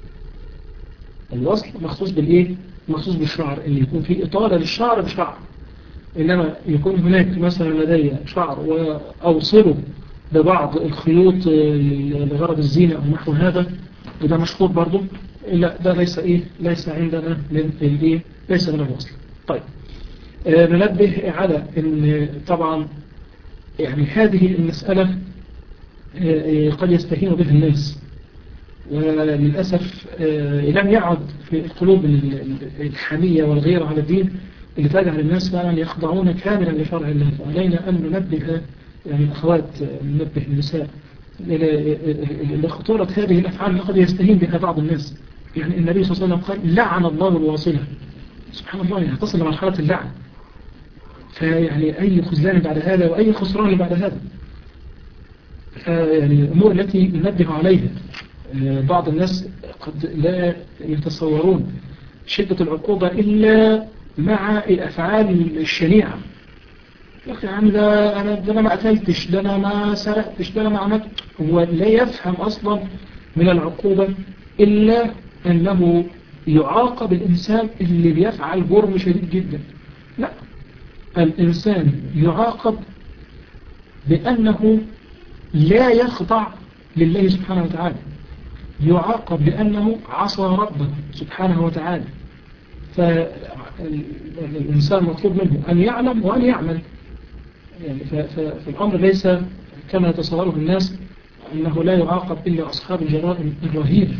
الوصل مخصوص بالإيه؟ مخصوص بالشعر، اللي يكون فيه إطالة للشعر بشعر. إنما يكون هناك مثلا لدي شعر وأوصله ببعض الخيوط لغرض الزينة أو نحو هذا، وده مشهور برضو، لا ده ليس إيه؟ ليس عندنا من الإيه؟ ليس من الوصل. طيب آه ننبه على أن طبعا يعني هذه المسألة آه قد يستهين بها الناس، وللأسف آه لم يعد في القلوب الحمية والغيرة على الدين اللي تجعل الناس فعلا يخضعون كاملا لشرع الله. فعلينا أن ننبه يعني الأخوات، ننبه النساء لخطورة هذه الأفعال اللي قد يستهين بها بعض الناس. يعني النبي صلى الله عليه وسلم قال لعن الله الواصلة، سبحان الله، يعني تصل لمرحلة اللعن. فيعني أي خذلان بعد هذا وأي خسران بعد هذا. يعني الأمور التي ننبه عليها بعض الناس قد لا يتصورون شدة العقوبة إلا مع الأفعال الشنيعة. يا أخي عم ده أنا, ده أنا ما قتلتش، ده أنا ما سرقتش، ده أنا ما عملت. هو لا يفهم أصلا من العقوبة إلا أنه يعاقب الإنسان اللي بيفعل جرم شديد جدا. لا، الإنسان يعاقب بأنه لا يخضع لله سبحانه وتعالى، يعاقب لأنه عصى ربه سبحانه وتعالى. فالإنسان مطلوب منه أن يعلم وأن يعمل. يعني فالأمر ليس كما يتصوره الناس أنه لا يعاقب إلا أصحاب الجرائم الرهيبة.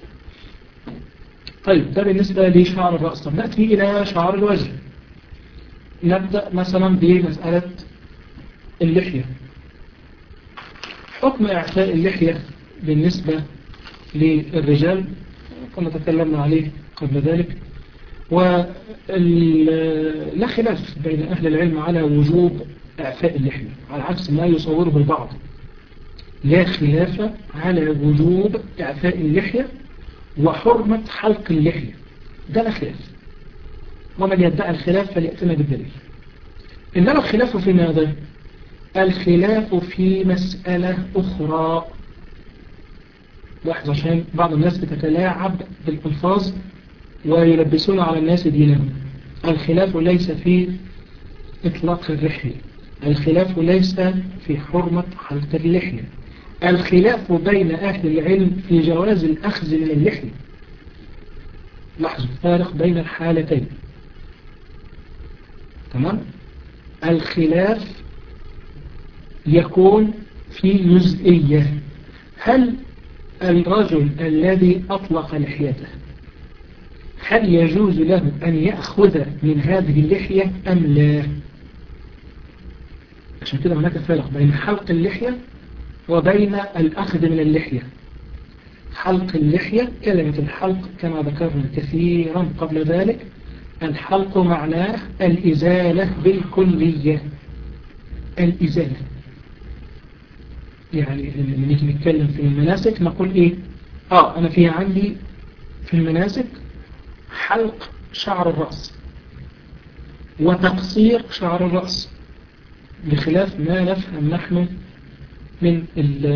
طيب ده بالنسبة لشعر الرأس. نأتي إلى شعر الوجه. نبدأ مثلا بمسألة اللحية. حكم إعفاء اللحية بالنسبة للرجال كنا تكلمنا عليه قبل ذلك. ولا خلاف بين أهل العلم على وجوب إعفاء اللحية، على عكس ما يصوره البعض. لا خلاف على وجوب إعفاء اللحية وحرمة حلق اللحية، ده لا خلاف، ومن يدعي الخلاف فليأتنا بالدليل. إنما الخلاف في ماذا؟ الخلاف في مسألة أخرى. لاحظ عشان بعض الناس بتتلاعب بالألفاظ ويلبسون على الناس دينهم. الخلاف ليس في إطلاق اللحية، الخلاف ليس في حرمة حلق اللحية، الخلاف بين أهل العلم في جواز الأخذ من اللحية. لاحظوا الفارق بين الحالتين. تمام؟ الخلاف يكون في جزئية: هل الرجل الذي أطلق لحيته هل يجوز له أن يأخذ من هذه اللحية أم لا؟ عشان كده هناك فرق بين حلق اللحية وبين الأخذ من اللحية. حلق اللحية، كلمة الحلق كما ذكرنا كثيرا قبل ذلك، الحلق معناه الإزالة بالكلية. الإزالة يعني لما نيجي نتكلم في المناسك نقول إيه؟ آه أنا في عندي في المناسك حلق شعر الرأس وتقصير شعر الرأس، بخلاف ما نفهم نحن من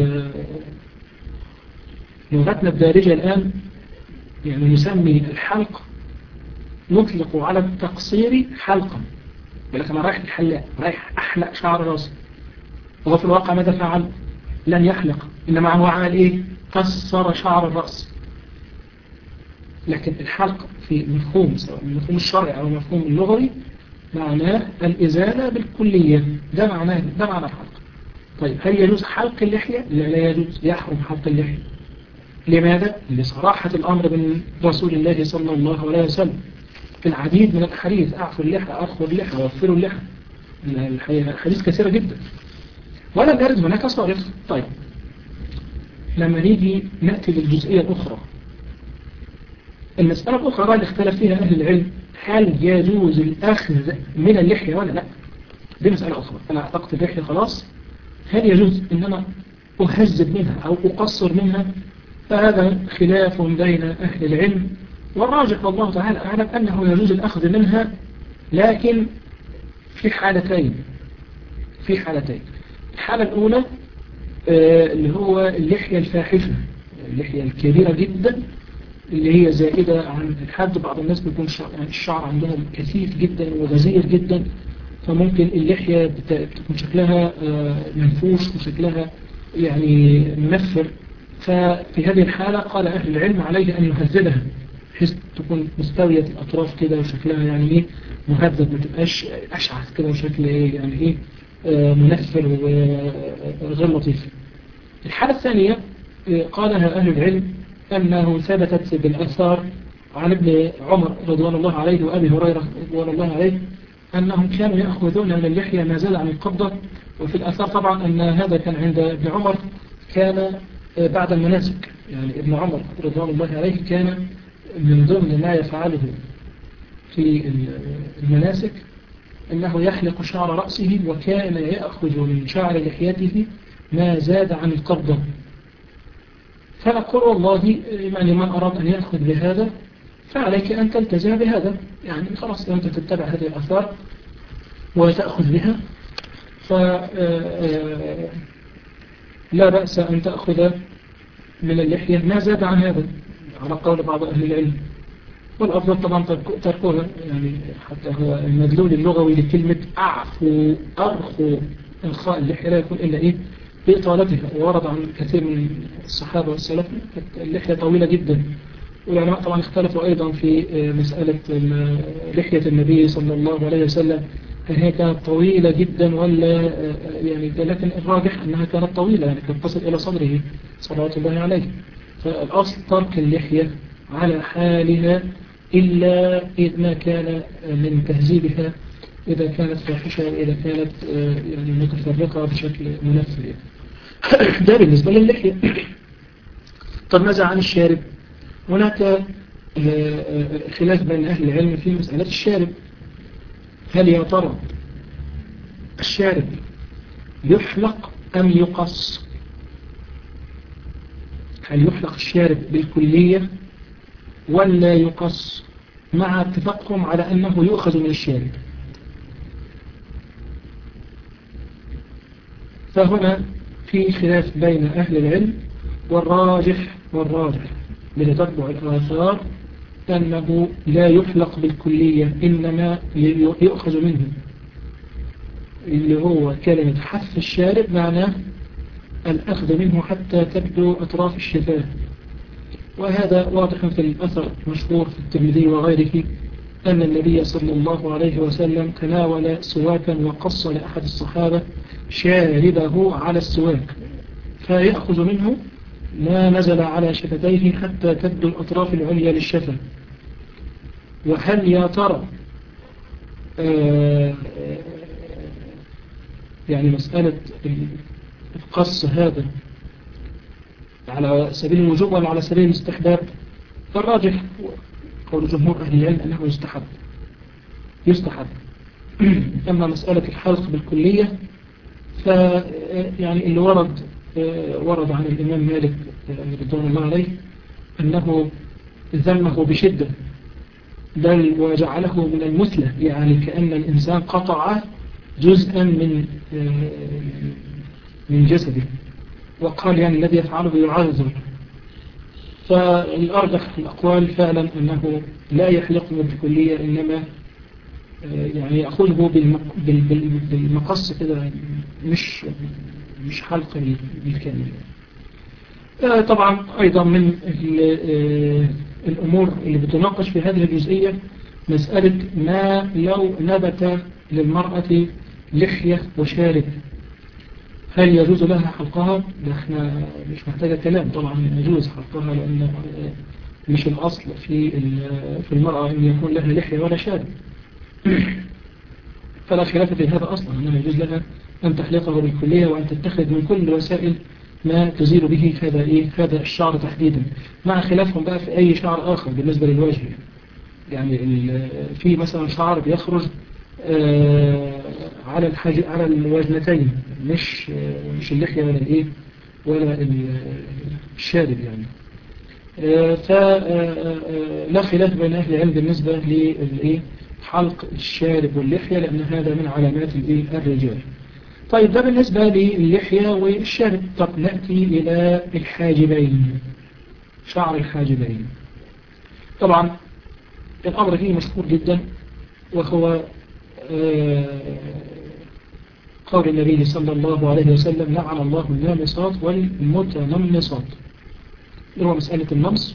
لغتنا الدارجة الآن. يعني نسمي الحلق، نطلق على التقصير حلقا، ولكن أنا رايح الحلاق رايح أحلق شعر رأسي، وهو في الواقع ماذا فعل؟ لن يحلق، إنما هو عمل إيه؟ قصر شعر الرأس. لكن الحلق في مفهوم سواء المفهوم الشرعي أو المفهوم اللغوي معناه الإزالة بالكلية، ده معناه ده معنى الحلق. طيب هل يجوز حلق اللحية؟ لا لا يجوز، يحرم حلق اللحية. لماذا؟ لصراحة الأمر من رسول الله صلى الله عليه وسلم في العديد من الحديث: أعفوا اللحى، أرخوا اللحى، ووفروا اللحى. الحديث كثيرة جدا ولم يرد هناك صارف. طيب لما نيجي نأتي للجزئية الأخرى، المسألة الأخرى بقى اللي اختلف فيها أهل العلم: هل يجوز الأخذ من اللحية ولا لا؟ دي مسألة أخرى. أنا أعتقد اللحية خلاص، هل يجوز أن أنا أهذب منها أو أقصر منها؟ فهذا خلاف بين أهل العلم، والراجح والله تعالى أعلم أنه يجوز الأخذ منها، لكن في حالتين. في حالتين الحالة الأولى آه اللي هو اللحية الفاحشة، اللحية الكبيرة جدا اللي هي زائدة عن الحد. بعض الناس بيكون الشعر عندهم كثيف جدا وغزير جدا، فممكن اللحية بتكون شكلها آه منفوش وشكلها يعني منفر. ففي هذه الحالة قال أهل العلم عليه أن يهذبها بحيث تكون مستوية الأطراف كده وشكلها يعني إيه مهذب، ما تبقاش أشعث كده وشكل إيه يعني إيه آه منفر وغير لطيف. الحالة الثانية قالها أهل العلم أنه ثبتت بالأثار عن ابن عمر رضوان الله عليه وأبي هريرة رضوان الله عليه أنهم كانوا يأخذون من اللحية ما زال عن القبضة. وفي الأثار طبعا أن هذا كان عند ابن عمر كان بعد المناسك، يعني ابن عمر رضوان الله عليه كان من ضمن ما يفعله في المناسك أنه يحلق شعر رأسه، وكان يأخذ من شعر لحيته ما زاد عن القبضة. فنقول والله يعني من أراد أن يأخذ بهذا فعليك أن تلتزم بهذا، يعني خلاص أنت تتبع هذه الأثار وتأخذ بها، فلا بأس أن تأخذ من اللحية ما زاد عن هذا على قول بعض أهل العلم. والأفضل طبعا تركوها، يعني حتى هو المدلول اللغوي لكلمة أعفو أرخو إرخاء اللحية لا يكون إلا إيه بإطالتها. وورد عن كثير من الصحابة والسلف اللحية طويلة جدا، والعلماء طبعا اختلفوا أيضا في مسألة لحية النبي صلى الله عليه وسلم، هل هي كانت طويلة جدا ولا يعني، لكن الراجح أنها كانت طويلة، يعني كانت تصل إلى صدره صلوات الله عليه. فالأصل ترك اللحية على حالها إلا إذ ما كان من تهذيبها، إذا كانت فاحشة وإذا كانت يعني متفرقة بشكل منفر. ده بالنسبة للحية. طب ماذا عن الشارب؟ هناك خلاف بين أهل العلم في مسألة الشارب. هل يا ترى الشارب يحلق أم يقص؟ هل يحلق الشارب بالكلية ولا يقص، مع اتفاقهم على أنه يؤخذ من الشارب؟ فهنا في خلاف بين أهل العلم، والراجح والراجح لتتبع الآثار أنه لا يحلق بالكلية، إنما يؤخذ منه اللي هو كلمة حف الشارب، معناه الأخذ منه حتى تبدو أطراف الشفاه. وهذا واضح في الأثر مشهور في الترمذي وغيره أن النبي صلى الله عليه وسلم تناول سواكا وقص لأحد الصحابة شاربه على السواك، فيأخذ منه ما نزل على شفتيه حتى تبدو الأطراف العليا للشفة. وهل يا ترى آه يعني مسألة القص هذا على سبيل الوجوب ولا على سبيل الاستحباب؟ فالراجح قول جمهور أهل العلم أنه يستحب يستحب أما مسألة الحلق بالكلية ف يعني اللي ورد ورد عن الإمام مالك رضوان الله عليه أنه ذمه بشدة، بل وجعله من المثلى، يعني كأن الإنسان قطع جزءا من من جسده، وقال يعني الذي يفعله يعذر. فالأرجح الأقوال فعلا أنه لا يحلقه بالكلية، إنما يعني يأخذه بالمقص كده، مش مش حلق بالكامل. طبعا أيضا من الأمور اللي بتناقش في هذه الجزئية مسألة ما لو نبت للمرأة لحية وشارب، هل يجوز لها حلقها؟ ده احنا مش محتاجة كلام، طبعا يجوز حلقها، لأن مش الأصل في في المرأة أن يكون لها لحية ولا شارب. فلا خلاف في هذا أصلا، أنه يجوز لها أن تحلقه بالكلية وأن تتخذ من كل وسائل ما تزيل به هذا إيه هذا الشعر تحديدا، مع خلافهم بقى في أي شعر آخر بالنسبة للوجه. يعني في مثلا شعر بيخرج على الحاج على الوجنتين، مش مش اللحية ولا الإيه ولا الشارب يعني. فلا خلاف بين أهل العلم بالنسبة للإيه حلق الشارب واللحية، لأن هذا من علامات الرجال. طيب ده بالنسبة للحية والشارب. طب نأتي إلى الحاجبين، شعر الحاجبين. طبعا الأمر فيه مشهور جدا، وهو قول النبي صلى الله عليه وسلم لعن الله النامصات والمتنمصات، اللي هو مسألة النمص.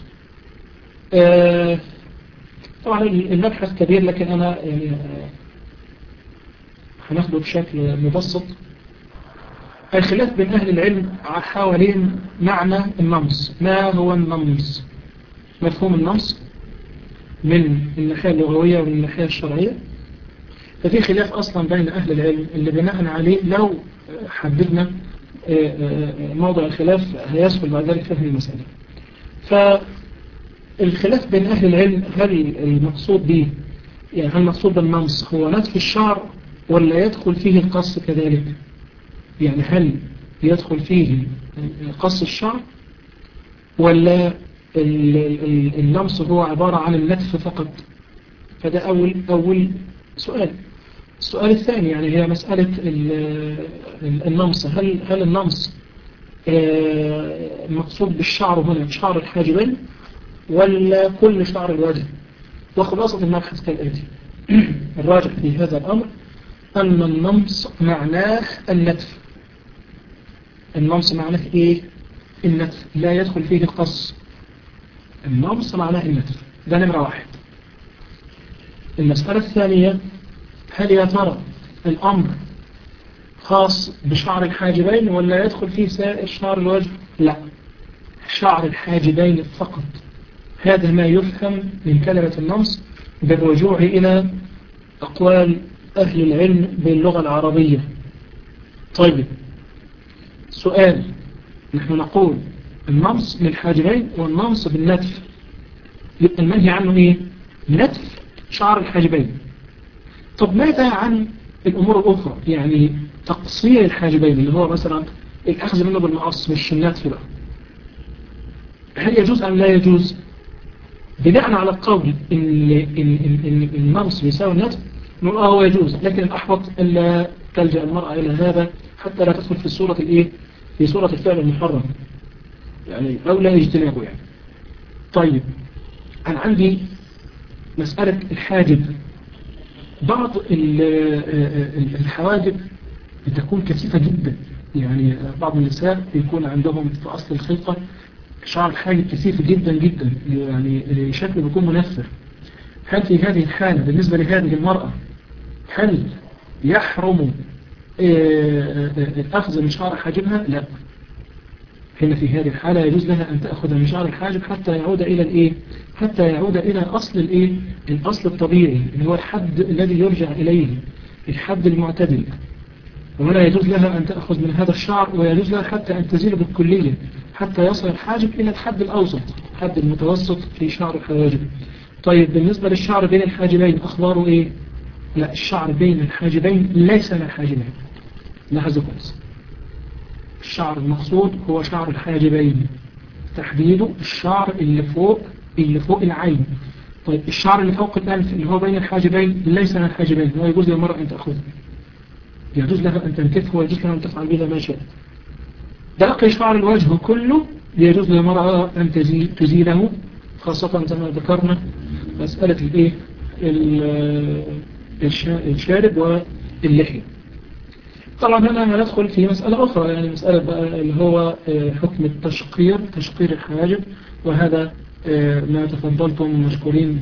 طبعا المبحث كبير، لكن أنا يعني هناخده بشكل مبسط. الخلاف بين أهل العلم حوالين معنى النمص. ما هو النمص؟ مفهوم النمص من الناحية اللغوية ومن الناحية الشرعية. ففي خلاف أصلا بين أهل العلم اللي بناء عليه لو حددنا موضع الخلاف هيسهل بعد ذلك فهم المسألة. فالخلاف بين أهل العلم هل المقصود به يعني هل المقصود بالنمص هو نتف الشعر ولا يدخل فيه القص كذلك؟ يعني هل يدخل فيه قص الشعر ولا النمص هو عبارة عن النتف فقط؟ فده أول أول سؤال. السؤال الثاني يعني هي مسألة النمص، هل هل النمص مقصود بالشعر هنا شعر الحاجبين ولا كل شعر الوجه؟ وخلاصة المبحث كالآتي: الراجح في هذا الأمر أن النمص معناه النتف. النمص معناه إيه؟ النتف، لا يدخل فيه القص. النمص معناه النتف، ده نمرة واحد. المسألة الثانية: هل يا ترى الأمر خاص بشعر الحاجبين ولا يدخل فيه سائر شعر الوجه؟ لا، شعر الحاجبين فقط. هذا ما يفهم من كلمة النمص بالرجوع إلى أقوال أهل العلم باللغة العربية. طيب سؤال: نحن نقول النمص للحاجبين والنمص بالنتف، يبقى المنهي عنه ايه؟ نتف شعر الحاجبين. طب ماذا عن الامور الاخرى؟ يعني تقصير الحاجبين اللي هو مثلا الاخذ منه بالمقص مش النتف بقى، هل يجوز ام لا يجوز؟ بناء على القول ان ان المقص بيساوي النتف نقول اه هو يجوز، لكن الاحوط الا تلجأ المرأة الى هذا حتى لا تدخل في صورة الايه؟ في صورة الفعل المحرم يعني، او لا يجتنبه يعني. طيب انا عندي مسألة الحاجب. بعض الحواجب بتكون كثيفة جدا، يعني بعض النساء يكون عندهم في أصل الخلقة شعر الحاجب كثيف جدا جدا، يعني شكله بيكون منفر. هل في هذه الحالة بالنسبة لهذه المرأة هل يحرم الأخذ من شعر حاجبها؟ لا، هنا في هذه الحالة يجوز لها أن تأخذ من شعر الحاجب حتى يعود إلى الإيه؟ حتى يعود إلى أصل الإيه؟ الأصل الطبيعي اللي هو الحد الذي يرجع إليه، الحد المعتدل. ولا يجوز لها أن تأخذ من هذا الشعر، ويجوز لها حتى أن تزيل بالكلية حتى يصل الحاجب إلى الحد الأوسط، الحد المتوسط في شعر الحواجب. طيب بالنسبة للشعر بين الحاجبين أخباره إيه؟ لا، الشعر بين الحاجبين ليس من الحاجبين. لاحظوا كويس، الشعر المقصود هو شعر الحاجبين، تحديده الشعر اللي فوق اللي فوق العين. طيب الشعر اللي فوق الأنف اللي هو بين الحاجبين ليس من الحاجبين، هو يجوز للمرأة أن تأخذه، يجوز لها أن تنكفه ويجوز لها أن تفعل به ما شاء. باقي شعر الوجه كله يجوز للمرأة أن تزيله، خاصة زي ما ذكرنا مسألة الإيه؟ الشارب واللحية. طبعا هنا هندخل في مسألة أخرى، يعني مسألة بقى اللي هو حكم التشقير، تشقير الحواجب، وهذا ما تفضلتم مشكورين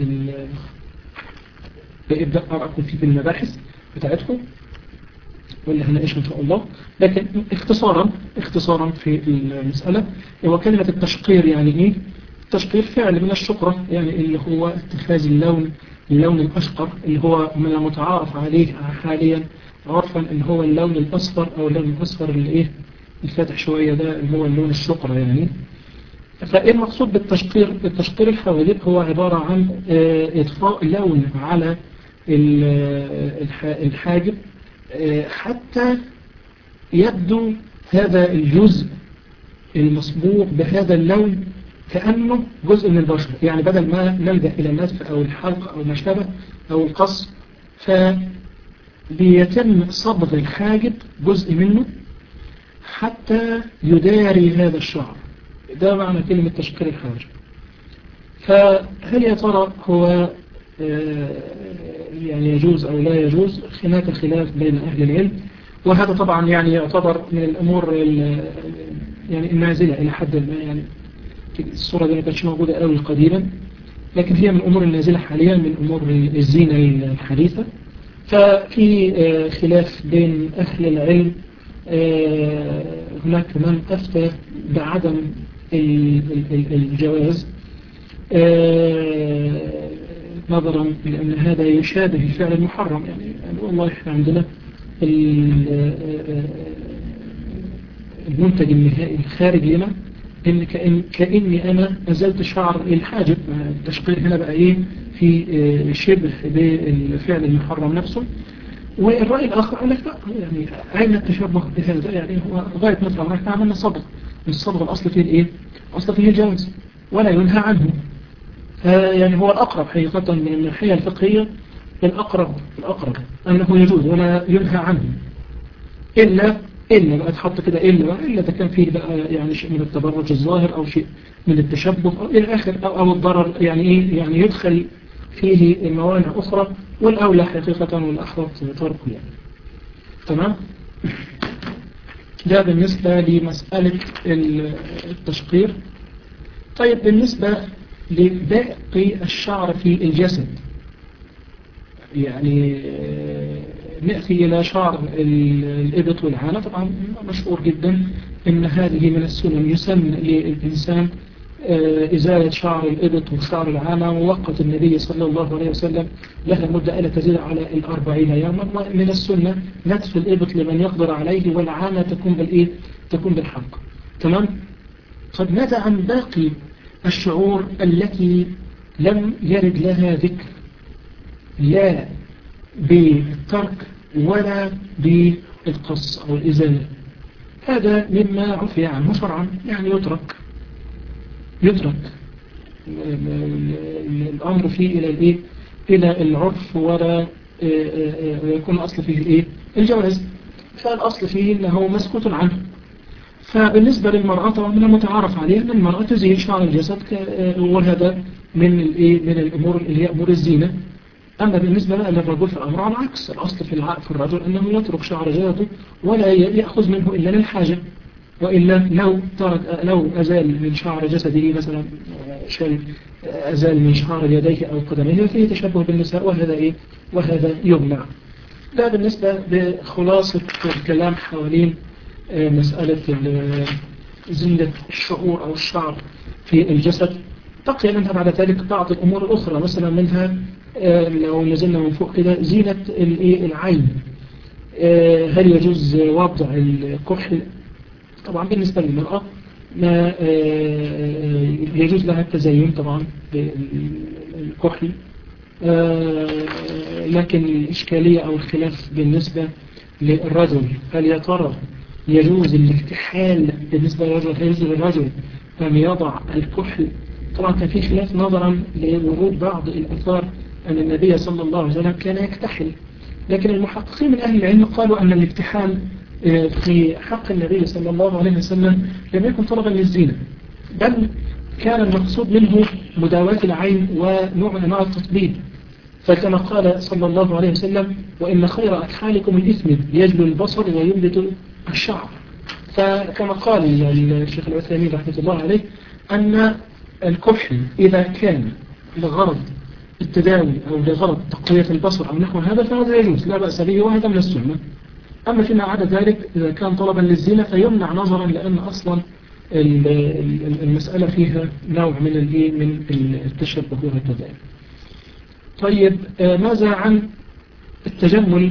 بإبداء آرائكم فيه في المباحث بتاعتكم واللي هنعيش إن شاء الله. لكن اختصارا اختصارا في المسألة، هو كلمة التشقير يعني إيه؟ التشقير فعل من الشقرة، يعني اللي هو اتخاذ اللون اللون الأشقر اللي هو من المتعارف عليه حاليا عرفا ان هو اللون الأصفر او اللون الأصفر اللي ايه الفاتح شوية، ده اللي هو اللون الشقرة يعني. فايه المقصود بالتشقير؟ التشقير الحواجب هو عبارة عن اضفاء لون على الحاجب حتى يبدو هذا الجزء المصبوغ بهذا اللون كأنه جزء من البشر، يعني بدل ما نلجأ إلى النتف أو الحلق أو ما شابه أو القص، فبيتم صبغ الحاجب جزء منه حتى يداري هذا الشعر. ده معنى كلمة تشقير الحاجب. فهل يا ترى هو يعني يجوز أو لا يجوز؟ هناك خلاف بين أهل العلم، وهذا طبعا يعني يعتبر من الأمور يعني النازلة إلى حد ما، يعني الصورة دي ما كانتش موجودة قوي قديما، لكن هي من الأمور النازلة حاليا، من أمور الزينة الحديثة. ففي خلاف بين أهل العلم، هناك من أفتى بعدم الجواز نظرا لأن هذا يشابه الفعل المحرم، يعني والله احنا عندنا المنتج النهائي الخارج لنا إن كأن كأني أنا أزلت شعر الحاجب. التشقير هنا بقى إيه؟ في شبه بالفعل المحرم نفسه. والرأي الآخر قال لك لا، يعني أين التشبه بهذا؟ يعني هو غاية مثلا احنا عملنا صبغ، الصبغ الأصل فيه الإيه؟ الأصل فيه الجواز ولا ينهى عنه. يعني هو الأقرب حقيقة من الناحية الفقهية، الأقرب الأقرب أنه يجوز ولا ينهى عنه، إلا إلا بقى تحط كده إلا بقى إلا إذا كان فيه بقى يعني شيء من التبرج الظاهر أو شيء من التشبه أو إلى آخر، أو, أو الضرر، يعني إيه؟ يعني يدخل فيه موانع أخرى، والأولى حقيقة والأحوط تركه يعني. تمام؟ ده بالنسبة لمسألة التشقير. طيب بالنسبة لباقي الشعر في الجسد، يعني نأتي إلى شعر الإبط والعانة. طبعا مشهور جدا إن هذه من السنن، يسن للإنسان إزالة شعر الإبط وشعر العانة، ووقت النبي صلى الله عليه وسلم لها مدة ألا تزيد على الأربعين يوما. ومن السنة نتف الإبط لمن يقدر عليه، والعانة تكون بالإيه؟ تكون بالحلق. تمام؟ طب ماذا عن باقي الشعور التي لم يرد لها ذكر لا بالترك ولا بالقص أو الإزالة. هذا مما عفي عنه شرعا، يعني يترك يترك الأمر فيه إلى الإيه إلى العرف، ولا يكون الأصل فيه الإيه الجواز، فالأصل فيه أنه مسكوت عنه. فبالنسبة للمرأة طبعا من المتعارف عليه أن المرأة تزيل شعر الجسد، وهذا من الإيه من الأمور اللي هي أمور الزينة. أما بالنسبة للرجل فالأمر على العكس، الأصل في في الرجل أنه يترك شعر جسده ولا يأخذ منه إلا للحاجة، وإلا لو ترك لو أزال من شعر جسده مثلا شيء أزال من شعر يديه أو قدميه فيه تشبه بالنساء، وهذا إيه وهذا يمنع. ده بالنسبة لخلاصة الكلام حوالين مسألة زينة الشعور أو الشعر في الجسد. تقي منها بعد ذلك بعض الأمور الأخرى، مثلا منها لو نزلنا من فوق كده زينة العين. هل يجوز وضع الكحل؟ طبعا بالنسبة للمرأة ما يجوز لها التزين طبعا بالكحل، لكن الإشكالية أو الخلاف بالنسبة للرجل، هل يا ترى يجوز الاكتحال بالنسبة للرجل؟ هل يجوز للرجل أن يضع الكحل؟ طبعا كان في خلاف نظرا لورود بعض الأثار أن النبي صلى الله عليه وسلم كان يكتحل، لكن المحققين من أهل العلم قالوا أن الاكتحال في حق النبي صلى الله عليه وسلم لم يكن طلبا للزينة، بل كان المقصود منه مداواة العين ونوع من أنواع التطبيب. فكما قال صلى الله عليه وسلم: وإن خير أكحالكم الإثم يجلو البصر وينبت الشعر. فكما قال الشيخ العثيمين رحمة الله عليه أن الكحل إذا كان لغرض التداوي أو لغرض تقوية البصر أو نحو هذا فهذا يجوز لا بأس به، وهذا من السنة. أما فيما عدا ذلك إذا كان طلبا للزينة فيمنع نظرا، لأن أصلا المسألة فيها نوع من من التشبه والتداوي. طيب ماذا عن التجمل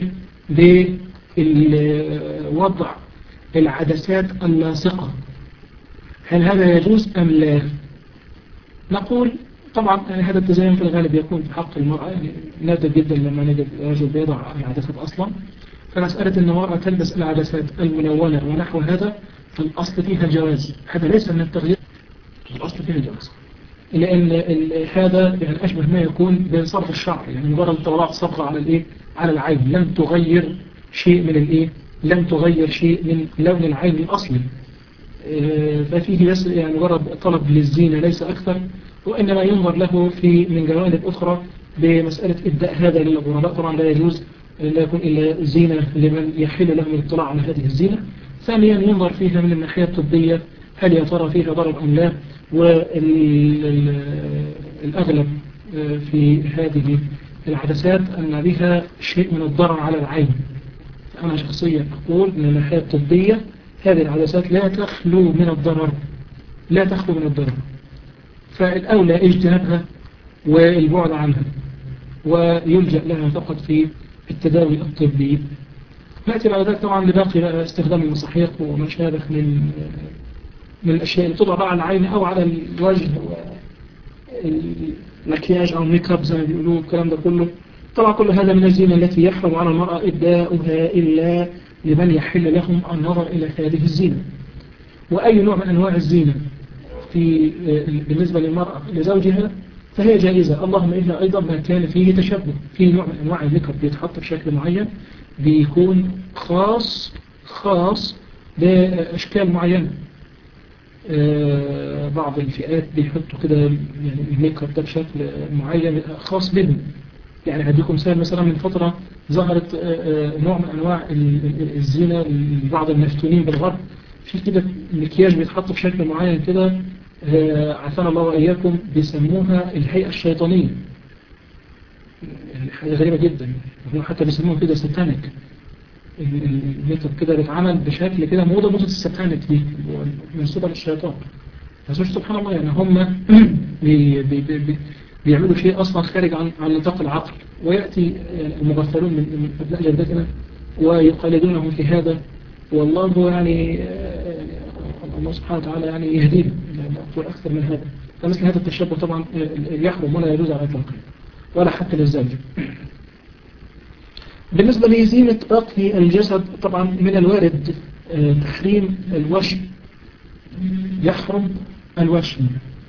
بوضع العدسات اللاصقة؟ هل هذا يجوز أم لا؟ نقول طبعا هذا التزين في الغالب يكون في حق المرأة، يعني نادر جدا لما نجد رجل بيضع العدسات أصلا. فمسألة أن المرأة تلبس العدسات الملونة ونحو هذا فالأصل فيها الجواز، هذا ليس من التغيير، الأصل فيها الجواز، لأن هذا يعني أشبه ما يكون بصرف الشعر، يعني مجرد طلعت صبغة على الإيه على العين لم تغير شيء من الإيه لم تغير شيء من لون العين الأصلي، ففيه بس يعني مجرد طلب للزينة ليس أكثر، وإنما ينظر له في من جوانب أخرى بمسألة إبداء هذا للغرباء. طبعا لا يجوز لا يكون إلا زينة لمن يحل لهم الاطلاع على هذه الزينة. ثانيا ينظر فيها من الناحية الطبية، هل يا ترى فيها ضرر أم لا؟ والأغلب في هذه العدسات أن بها شيء من الضرر على العين. أنا شخصيا أقول من الناحية الطبية هذه العدسات لا تخلو من الضرر لا تخلو من الضرر فالأولى اجتنابها والبعد عنها، ويلجأ لها فقط في التداوي الطبي. نأتي بعد ذلك طبعا لباقي استخدام المساحيق وما شابه من من الأشياء اللي تضع على العين أو على الوجه، المكياج أو الميك اب زي ما بيقولوا، الكلام ده كله. طبعا كل هذا من الزينة التي يحرم على المرأة إبداؤها إلا لمن يحل لهم النظر إلى هذه الزينة. وأي نوع من أنواع الزينة في بالنسبة للمرأة لزوجها فهي جائزة، اللهم إلا أيضا ما كان فيه تشبه، في نوع من أنواع الميك اب بيتحط بشكل معين بيكون خاص خاص بأشكال معينة. آه بعض الفئات بيحطوا كده يعني الميك اب ده بشكل معين خاص بهم. يعني هديكم مثال، مثلا من فترة ظهرت آه نوع من أنواع الزينة لبعض المفتونين بالغرب، في كده مكياج بيتحط بشكل معين كده، آه عافانا الله وإياكم، بيسموها الهيئة الشيطانية. حاجة غريبة جدا، حتى بيسموها كده ساتانيك. الميك اب كده بيتعمل بشكل كده موضة موضة الساتانيك دي من صبر الشيطان. فسوش سبحان الله، يعني هم بي بي بي بيعملوا شيء أصلا خارج عن عن نطاق العقل، ويأتي المغفلون من أبناء جدتنا ويقلدونهم في هذا. والله يعني الله سبحانه وتعالى يعني يهدينا، لا أقول أكثر من هذا. فمثل هذا التشبه طبعا يحرم ولا يجوز على إطلاقه ولا حتى للزوج. بالنسبة لزينة باقي الجسد طبعا من الوارد تحريم الوشم، يحرم الوشم.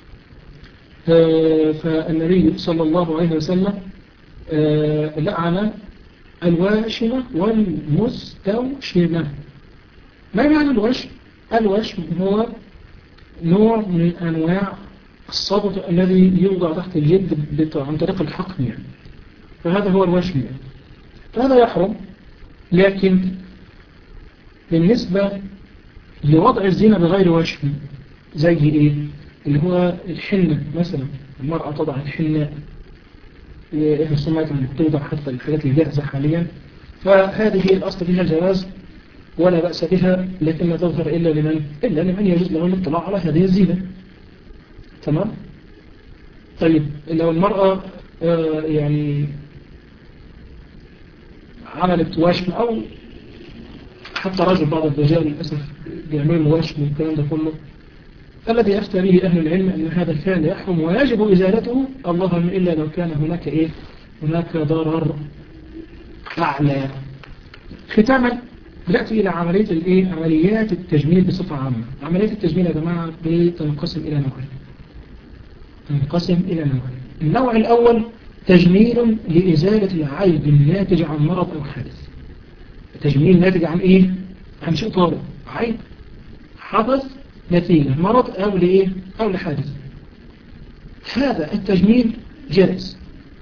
فالنبي صلى الله عليه وسلم لعن الواشمة والمستوشمة. ما معنى الوشم؟ الوشم هو نوع من أنواع الصبغ الذي يوضع تحت الجلد عن طريق الحقن يعني. فهذا هو الوشم يعني. فهذا يحرم. لكن بالنسبة لوضع الزينة بغير وشم زي إيه؟ اللي هو الحنة مثلا، المرأة تضع الحنة إيه السمات اللي بتوضع حتى الحاجات الجاهزة حاليا، فهذه الأصل فيها الجواز ولا بأس بها، لكن لا تظهر إلا لمن إلا لمن يجوز له الاطلاع على هذه الزينة. تمام؟ طيب لو المرأة آه يعني عملت وشم، أو حتى رجل بعض الرجال للأسف بيعملوا وشم والكلام ده كله، الذي أفتى به أهل العلم أن هذا الفعل يحرم ويجب إزالته، اللهم إلا لو كان هناك إيه؟ هناك ضرر أعلى. ختاما بدأت إلى عملية الإيه؟ عمليات التجميل بصفة عامة. عمليات التجميل يا جماعة بتنقسم إلى نوعين. تنقسم إلى نوعين. النوع الأول تجميل لإزالة العيب الناتج عن مرض أو حادث. التجميل ناتج عن إيه؟ عن شيء طارئ، عيب حدث نتيجة مرض أو لإيه؟ أو لحادث. هذا التجميل جائز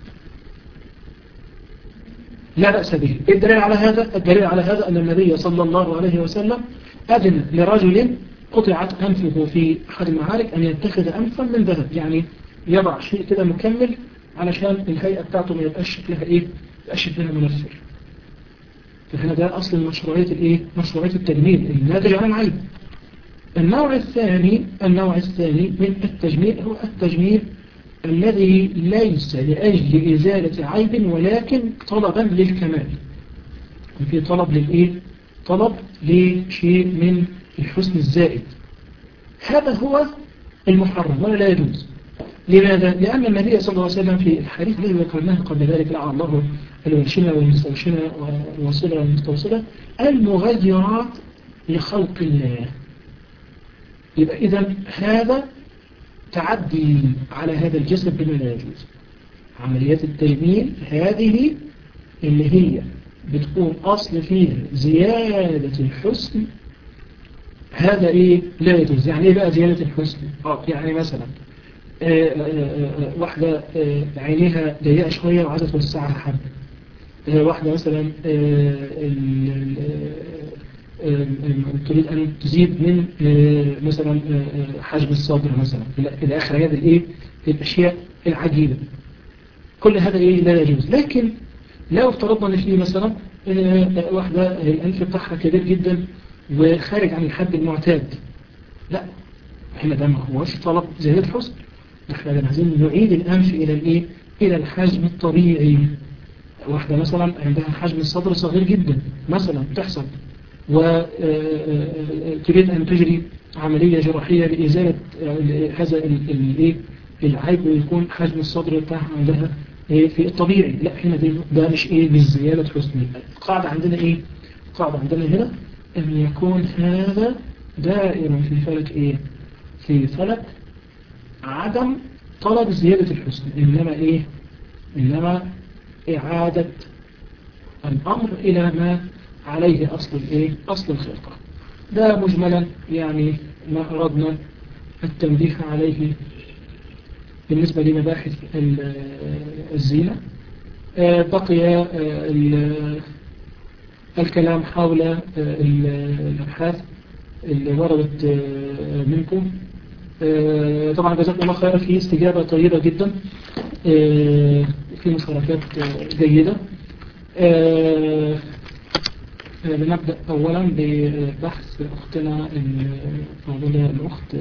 لا بأس به. الدليل على هذا الدليل على هذا أن النبي صلى الله عليه وسلم أذن لرجل قطعت أنفه في أحد المعارك أن يتخذ أنفا من ذهب، يعني يضع شيء كده مكمل علشان الهيئة بتاعته ما يبقاش شكلها إيه؟ يبقاش شكلها منفر. فهنا ده أصل مشروعية الإيه؟ مشروعية التجميل الناتج عن العيب. النوع الثاني النوع الثاني من التجميل هو التجميل الذي ليس لأجل إزالة عيب ولكن طلبا للكمال. في طلب للإيه؟ طلب لشيء من الحسن الزائد. هذا هو المحرم ولا لا يجوز. لماذا؟ لأن النبي صلى الله عليه وسلم في الحديث الذي ذكرناه قبل ذلك لعن الله الواشمة والمستوشمة والواصلة والمستوصلة المغيرات لخلق الله. يبقى إذن هذا تعدي على هذا الجسد بما لا يجوز. عمليات التجميل هذه اللي هي بتكون أصل فيها زيادة الحسن، هذا إيه؟ لا يجوز. يعني إيه بقى زيادة الحسن؟ آه يعني مثلا آآ آآ واحدة آآ عينيها ضيقة شوية وعايزة توسعها حبة. واحدة مثلا تريد أن تزيد من مثلا حجم الصدر مثلا إلى آخر هذه الإيه؟ الأشياء العجيبة. كل هذا إيه؟ لا يجوز. لكن لو افترضنا أن في مثلا واحدة الأنف بتاعها كبير جدا وخارج عن الحد المعتاد، لا هنا ده ما هوش طلب زيادة الحسن. احنا عايزين نعيد الأنف إلى الإيه؟ إلى الحجم الطبيعي. واحدة مثلا عندها حجم الصدر صغير جدا مثلا بتحصل، وتريد أن تجري عملية جراحية لإزالة هذا الإيه؟ العيب، ويكون حجم الصدر بتاعها عندها في الطبيعي. لا هنا ده مش إيه؟ مش زيادة حسن. القاعدة عندنا إيه؟ القاعدة عندنا هنا أن يكون هذا دائما في فلك إيه؟ في فلك عدم طلب زيادة الحسن، إنما إيه؟ إنما إعادة الأمر إلى ما عليه أصل الإيه؟ أصل الخلقة. ده مجملا يعني ما أردنا التنبيه عليه بالنسبة لمباحث الزينة. بقي الكلام حول الأبحاث اللي وردت منكم. طبعا جزاكم الله خيرا في استجابة طيبة جدا، في مشاركات جيدة. بنبدأ أولا ببحث أختنا الفاضلة الأخت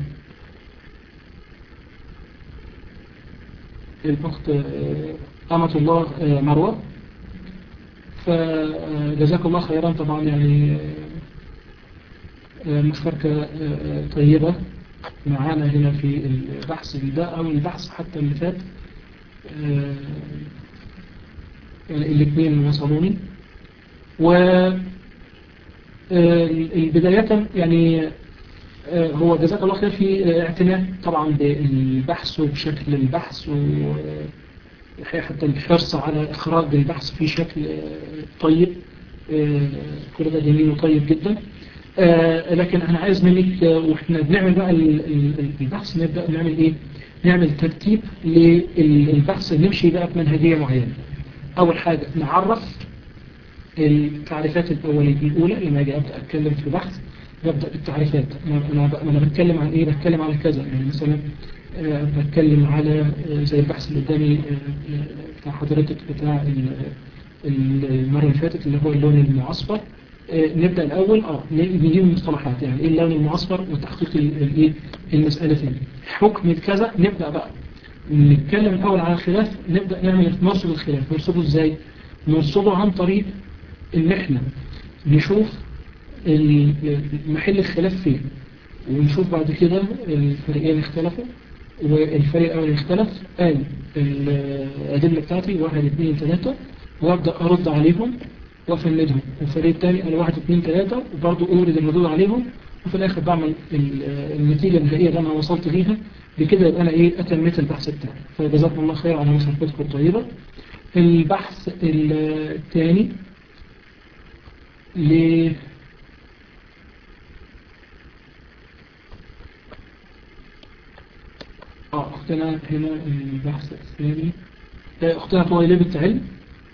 الأخت أمة الله مروة. فجزاكم الله خيرا طبعا، يعني مشاركة طيبة معانا هنا في البحث ده أو البحث حتى اللي فات. يعني الاثنين وصلوني. والبداية يعني هو جزاك الله خير في اعتناء طبعا بالبحث وبشكل البحث، وحتى الحرص على إخراج البحث في شكل طيب، كل ده جميل وطيب جدا. لكن أنا عايز منك وإحنا بنعمل بقى البحث نبدأ نعمل إيه؟ نعمل ترتيب للبحث، نمشي بقى بمنهجية معينة. أول حاجة نعرف التعريفات الأولية الأولى لما أجي أبدأ أتكلم في بحث، ببدأ بالتعريفات. أنا أنا بتكلم عن إيه؟ بتكلم على كذا. يعني مثلا بتكلم على زي البحث اللي قدامي بتاع حضرتك بتاع المرة اللي فاتت اللي هو اللون المعصفر. نبدأ الأول اه نجيب المصطلحات، يعني إيه اللون المعصفر وتحقيق الإيه المسألة فيه، حكم كذا. نبدأ بقى نتكلم الأول على الخلاف، نبدأ نعمل نرصد الخلاف. نرصده إزاي؟ نرصده عن طريق إن إحنا نشوف محل الخلاف فيه، ونشوف بعد كده الفريقين اختلفوا، والفريق الأول اختلف قال الأدلة بتاعتي واحد اثنين ثلاثة، وأبدأ أرد عليهم وأفندهم. الفريق الثاني قال واحد اثنين ثلاثة وبرضه أورد المردود عليهم، وفي الآخر بعمل النتيجة النهائية اللي أنا وصلت ليها. بكده يبقى أنا إيه أتميت البحث بتاعي. فجزاكم الله خير على مشاركتكم الطيبة. البحث الثاني ل اه اختنا هنا البحث الثاني اختنا طويلبة علم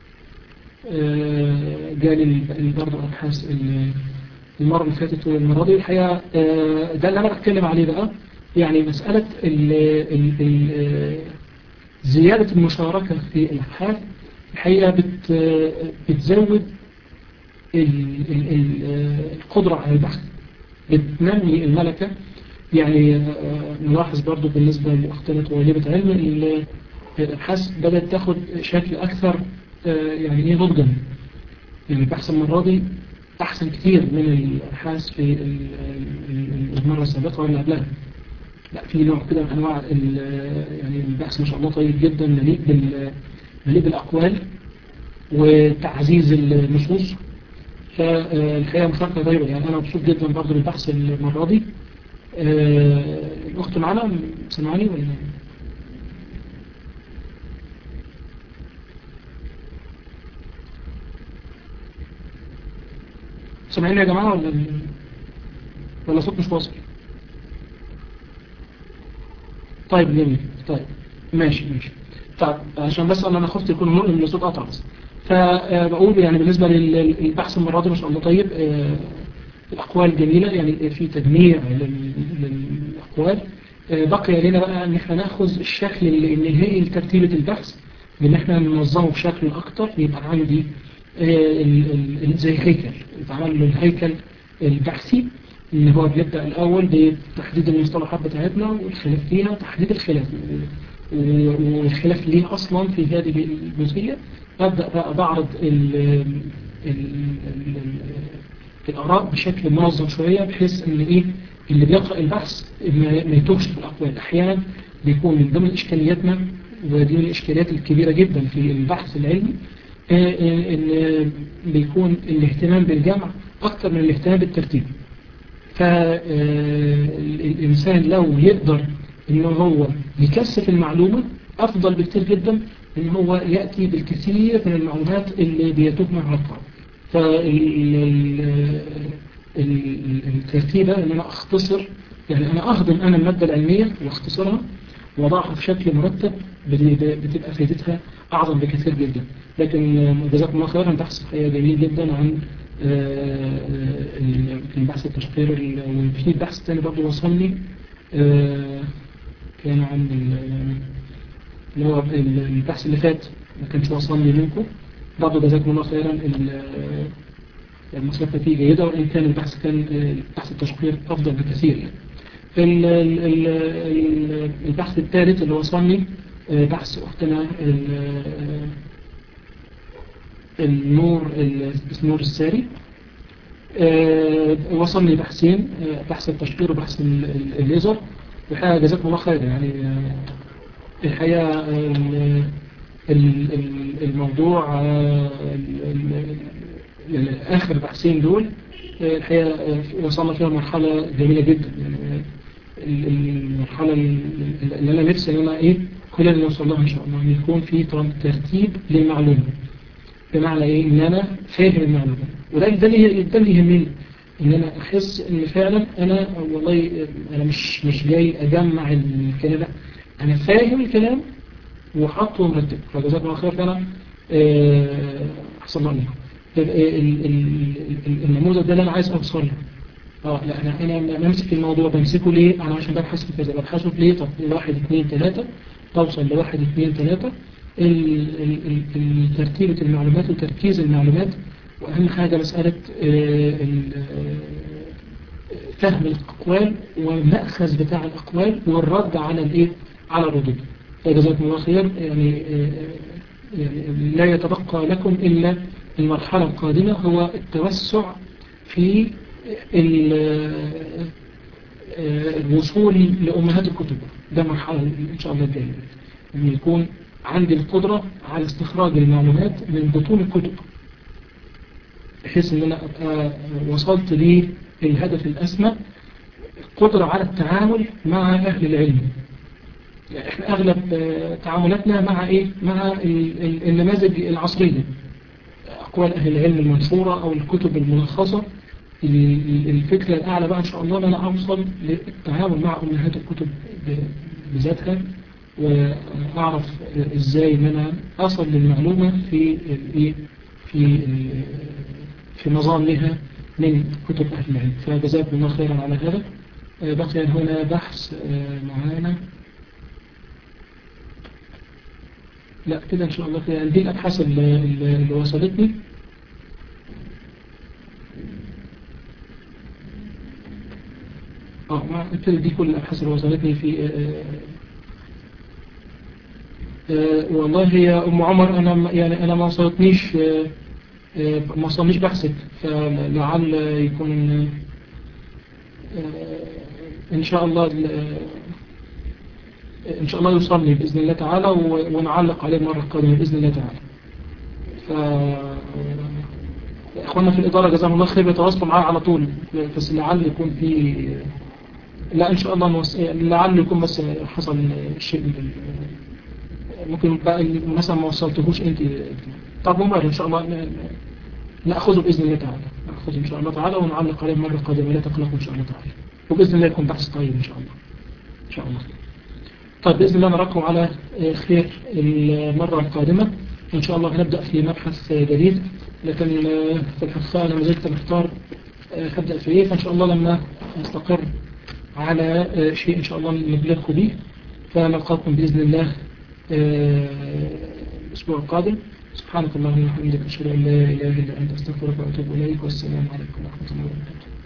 جالي برضه أبحاث المرة اللي فاتت والمرة دي. الحقيقة ده اللي أنا بتكلم عليه بقى، يعني مسألة ال ال زيادة المشاركة في الأبحاث الحقيقة بت بتزود القدرة على البحث، بتنمي الملكة. يعني نلاحظ برضو بالنسبة لأختنا طويلبة علم الأبحاث بدأت تاخد شكل أكثر يعني إيه نضجا. يعني البحث المرة دي أحسن كثير من الأبحاث في المرة السابقة واللي قبلها. لا، في نوع كده من أنواع يعني البحث ما شاء الله طيب جدا، مليء بال مليء بالأقوال وتعزيز النصوص. فالحقيقة مشاركة طيبة. يعني أنا مبسوط جدا برضو بالبحث المرة دي. الأخت معنا سمعني ولا سمعيني يا جماعة ولا ولا صوت مش واصل؟ طيب جميل. طيب ماشي ماشي. طيب عشان بس أنا خفت يكون مؤلم من الصوت قطع بس. فبقول يعني بالنسبة للبحث المرة دي ما شاء الله طيب، الأقوال جميلة، يعني في تجميع للأقوال. بقي لنا بقى ان احنا ناخذ الشكل النهائي لترتيبة البحث، بان احنا ننظمه بشكل اكتر. يبقى عندي زي هيكل، يتعمل له الهيكل البحثي، ان هو بيبدأ الاول بتحديد المصطلحات بتاعتنا والخلاف فيها، تحديد الخلاف والخلاف ليه اصلا في هذه الجزئية. ابدأ بقى بعرض ال ال الآراء بشكل منظم شوية، بحيث ان ايه اللي بيقرأ البحث ما يتوهش في الأقوال. أحيانا بيكون من ضمن إشكالياتنا، ودي من الإشكاليات الكبيرة جدا في البحث العلمي، إن بيكون الاهتمام بالجمع أكثر من الاهتمام بالترتيب. فالإنسان لو يقدر إن هو يكثف المعلومة أفضل بكتير جدا إن هو يأتي بالكثير من المعلومات اللي بيتوه معها القرآن. فالترتيبة ان انا اختصر، يعني انا اخدم انا المادة العلمية واختصرها وضعها في شكل مرتب، بتبقى فائدتها اعظم بكثير جدا. لكن جزاكم الله خيرا، بحث الحقيقة جميل جدا عن البحث التشقير. وفي بحث تاني برضه وصلني كان عن اللي هو البحث اللي فات ما كانش وصلني منكم برضه. جزاكم الله خيرا، المسافة فيه جيدة، وإن كان البحث كان بحث التشقير أفضل بكثير. البحث الثالث اللي وصلني بحث أختنا النور النور الساري. آه، وصل لي بحثين، آه، بحث التشقير وبحث ال- ال- الليزر. الحقيقة جزاكم الله خير يعني. آه، الحقيقة ال- ال- ال- الموضوع آه، ال- ال- ال- آخر بحثين دول آه، الحقيقة آه، وصلنا فيها مرحلة جميلة جدا يعني. آه، ال- المرحلة ال- اللي أنا نفسي إن أنا إيه كلنا نوصل لها إن شاء الله، إن يكون في ترتيب للمعلومة. بمعنى إيه؟ إن أنا فاهم المعلومة، وده ده اللي ده اللي يهمني، إن أنا أحس إن فعلا أنا والله أنا مش مش جاي أجمع الكلام، لا أنا فاهم الكلام وحطه ومرتب. فجزاك الله خير فعلا. آه، أحسن الله عليكم. ال- ال- ال- ال- النموذج ده اللي أنا عايز أوصل له. اه لا انا انا بمسك الموضوع بمسكه ليه؟ انا عشان ببحث في كذا، ببحثه في ليه؟ طب واحد اثنين ثلاثة توصل لواحد اثنين ثلاثة. ال- ال- ال- ال- ترتيبة المعلومات وتركيز المعلومات، واهم حاجة مسألة آه، ال- آه، فهم الأقوال والمأخذ بتاع الأقوال والرد على الايه؟ على الردود. فجزاكم الله خير يعني. آه، يعني لا يتبقى لكم إلا المرحلة القادمة هو التوسع في ال- الوصول لأمهات الكتب. ده مرحلة إن شاء الله الجاية، أن يكون عندي القدرة على استخراج المعلومات من بطون الكتب، بحيث أن أنا أبقى وصلت للهدف الأسمى، القدرة على التعامل مع أهل العلم. يعني إحنا أغلب تعاملاتنا مع إيه؟ مع ال- ال- النماذج العصرية، أقوال أهل العلم المنشورة أو الكتب الملخصة. الفكرة الأعلى بقى إن شاء الله أن أنا أوصل للتعامل مع أمهات الكتب بذاتها، وأعرف إزاي أن أنا أصل للمعلومة في في في نظامها من كتب أهل العلم. فجزاكم الله خيرا على هذا. بقي هنا بحث معانا. لا كده إن شاء الله كده دي الأبحاث اللي, اللي وصلتني. اه ما ابتدي دي كل الأبحاث اللي وصلتني في آه آه والله هي أم عمر أنا يعني أنا ما وصلتنيش آه آه ما وصلنيش بحثك، فلعل يكون آه إن شاء الله إن شاء الله يوصلني بإذن الله تعالى، ونعلق عليه مرة قادمة بإذن الله تعالى. ف إخواننا في الإدارة جزاهم الله خير بيتواصلوا معايا على طول، بس لعل يكون في لا إن شاء الله نوص... لعل يكون بس حصل شيء من ممكن بقى مثلا ما وصلتهوش أنت. طب ممر إن شاء الله نأخذه بإذن الله تعالى، نأخذه إن شاء الله تعالى ونعلق عليه مرة قادمة، لا تقلقوا إن شاء الله تعالى، وبإذن الله يكون بحث طيب إن شاء الله إن شاء الله. طيب بإذن الله نراكم على خير المرة القادمة إن شاء الله. هنبدأ في مبحث جديد، لكن في الحقيقة أنا ما زلت محتار هبدأ في إيه، فإن شاء الله لما أستقر على شيء إن شاء الله نبلغكم به، فنلقاكم بإذن الله الأسبوع القادم. سبحانك اللهم وبحمدك أشهد أن لا إله إلا أنت أستغفرك وأتوب إليك، والسلام عليكم ورحمة الله وبركاته.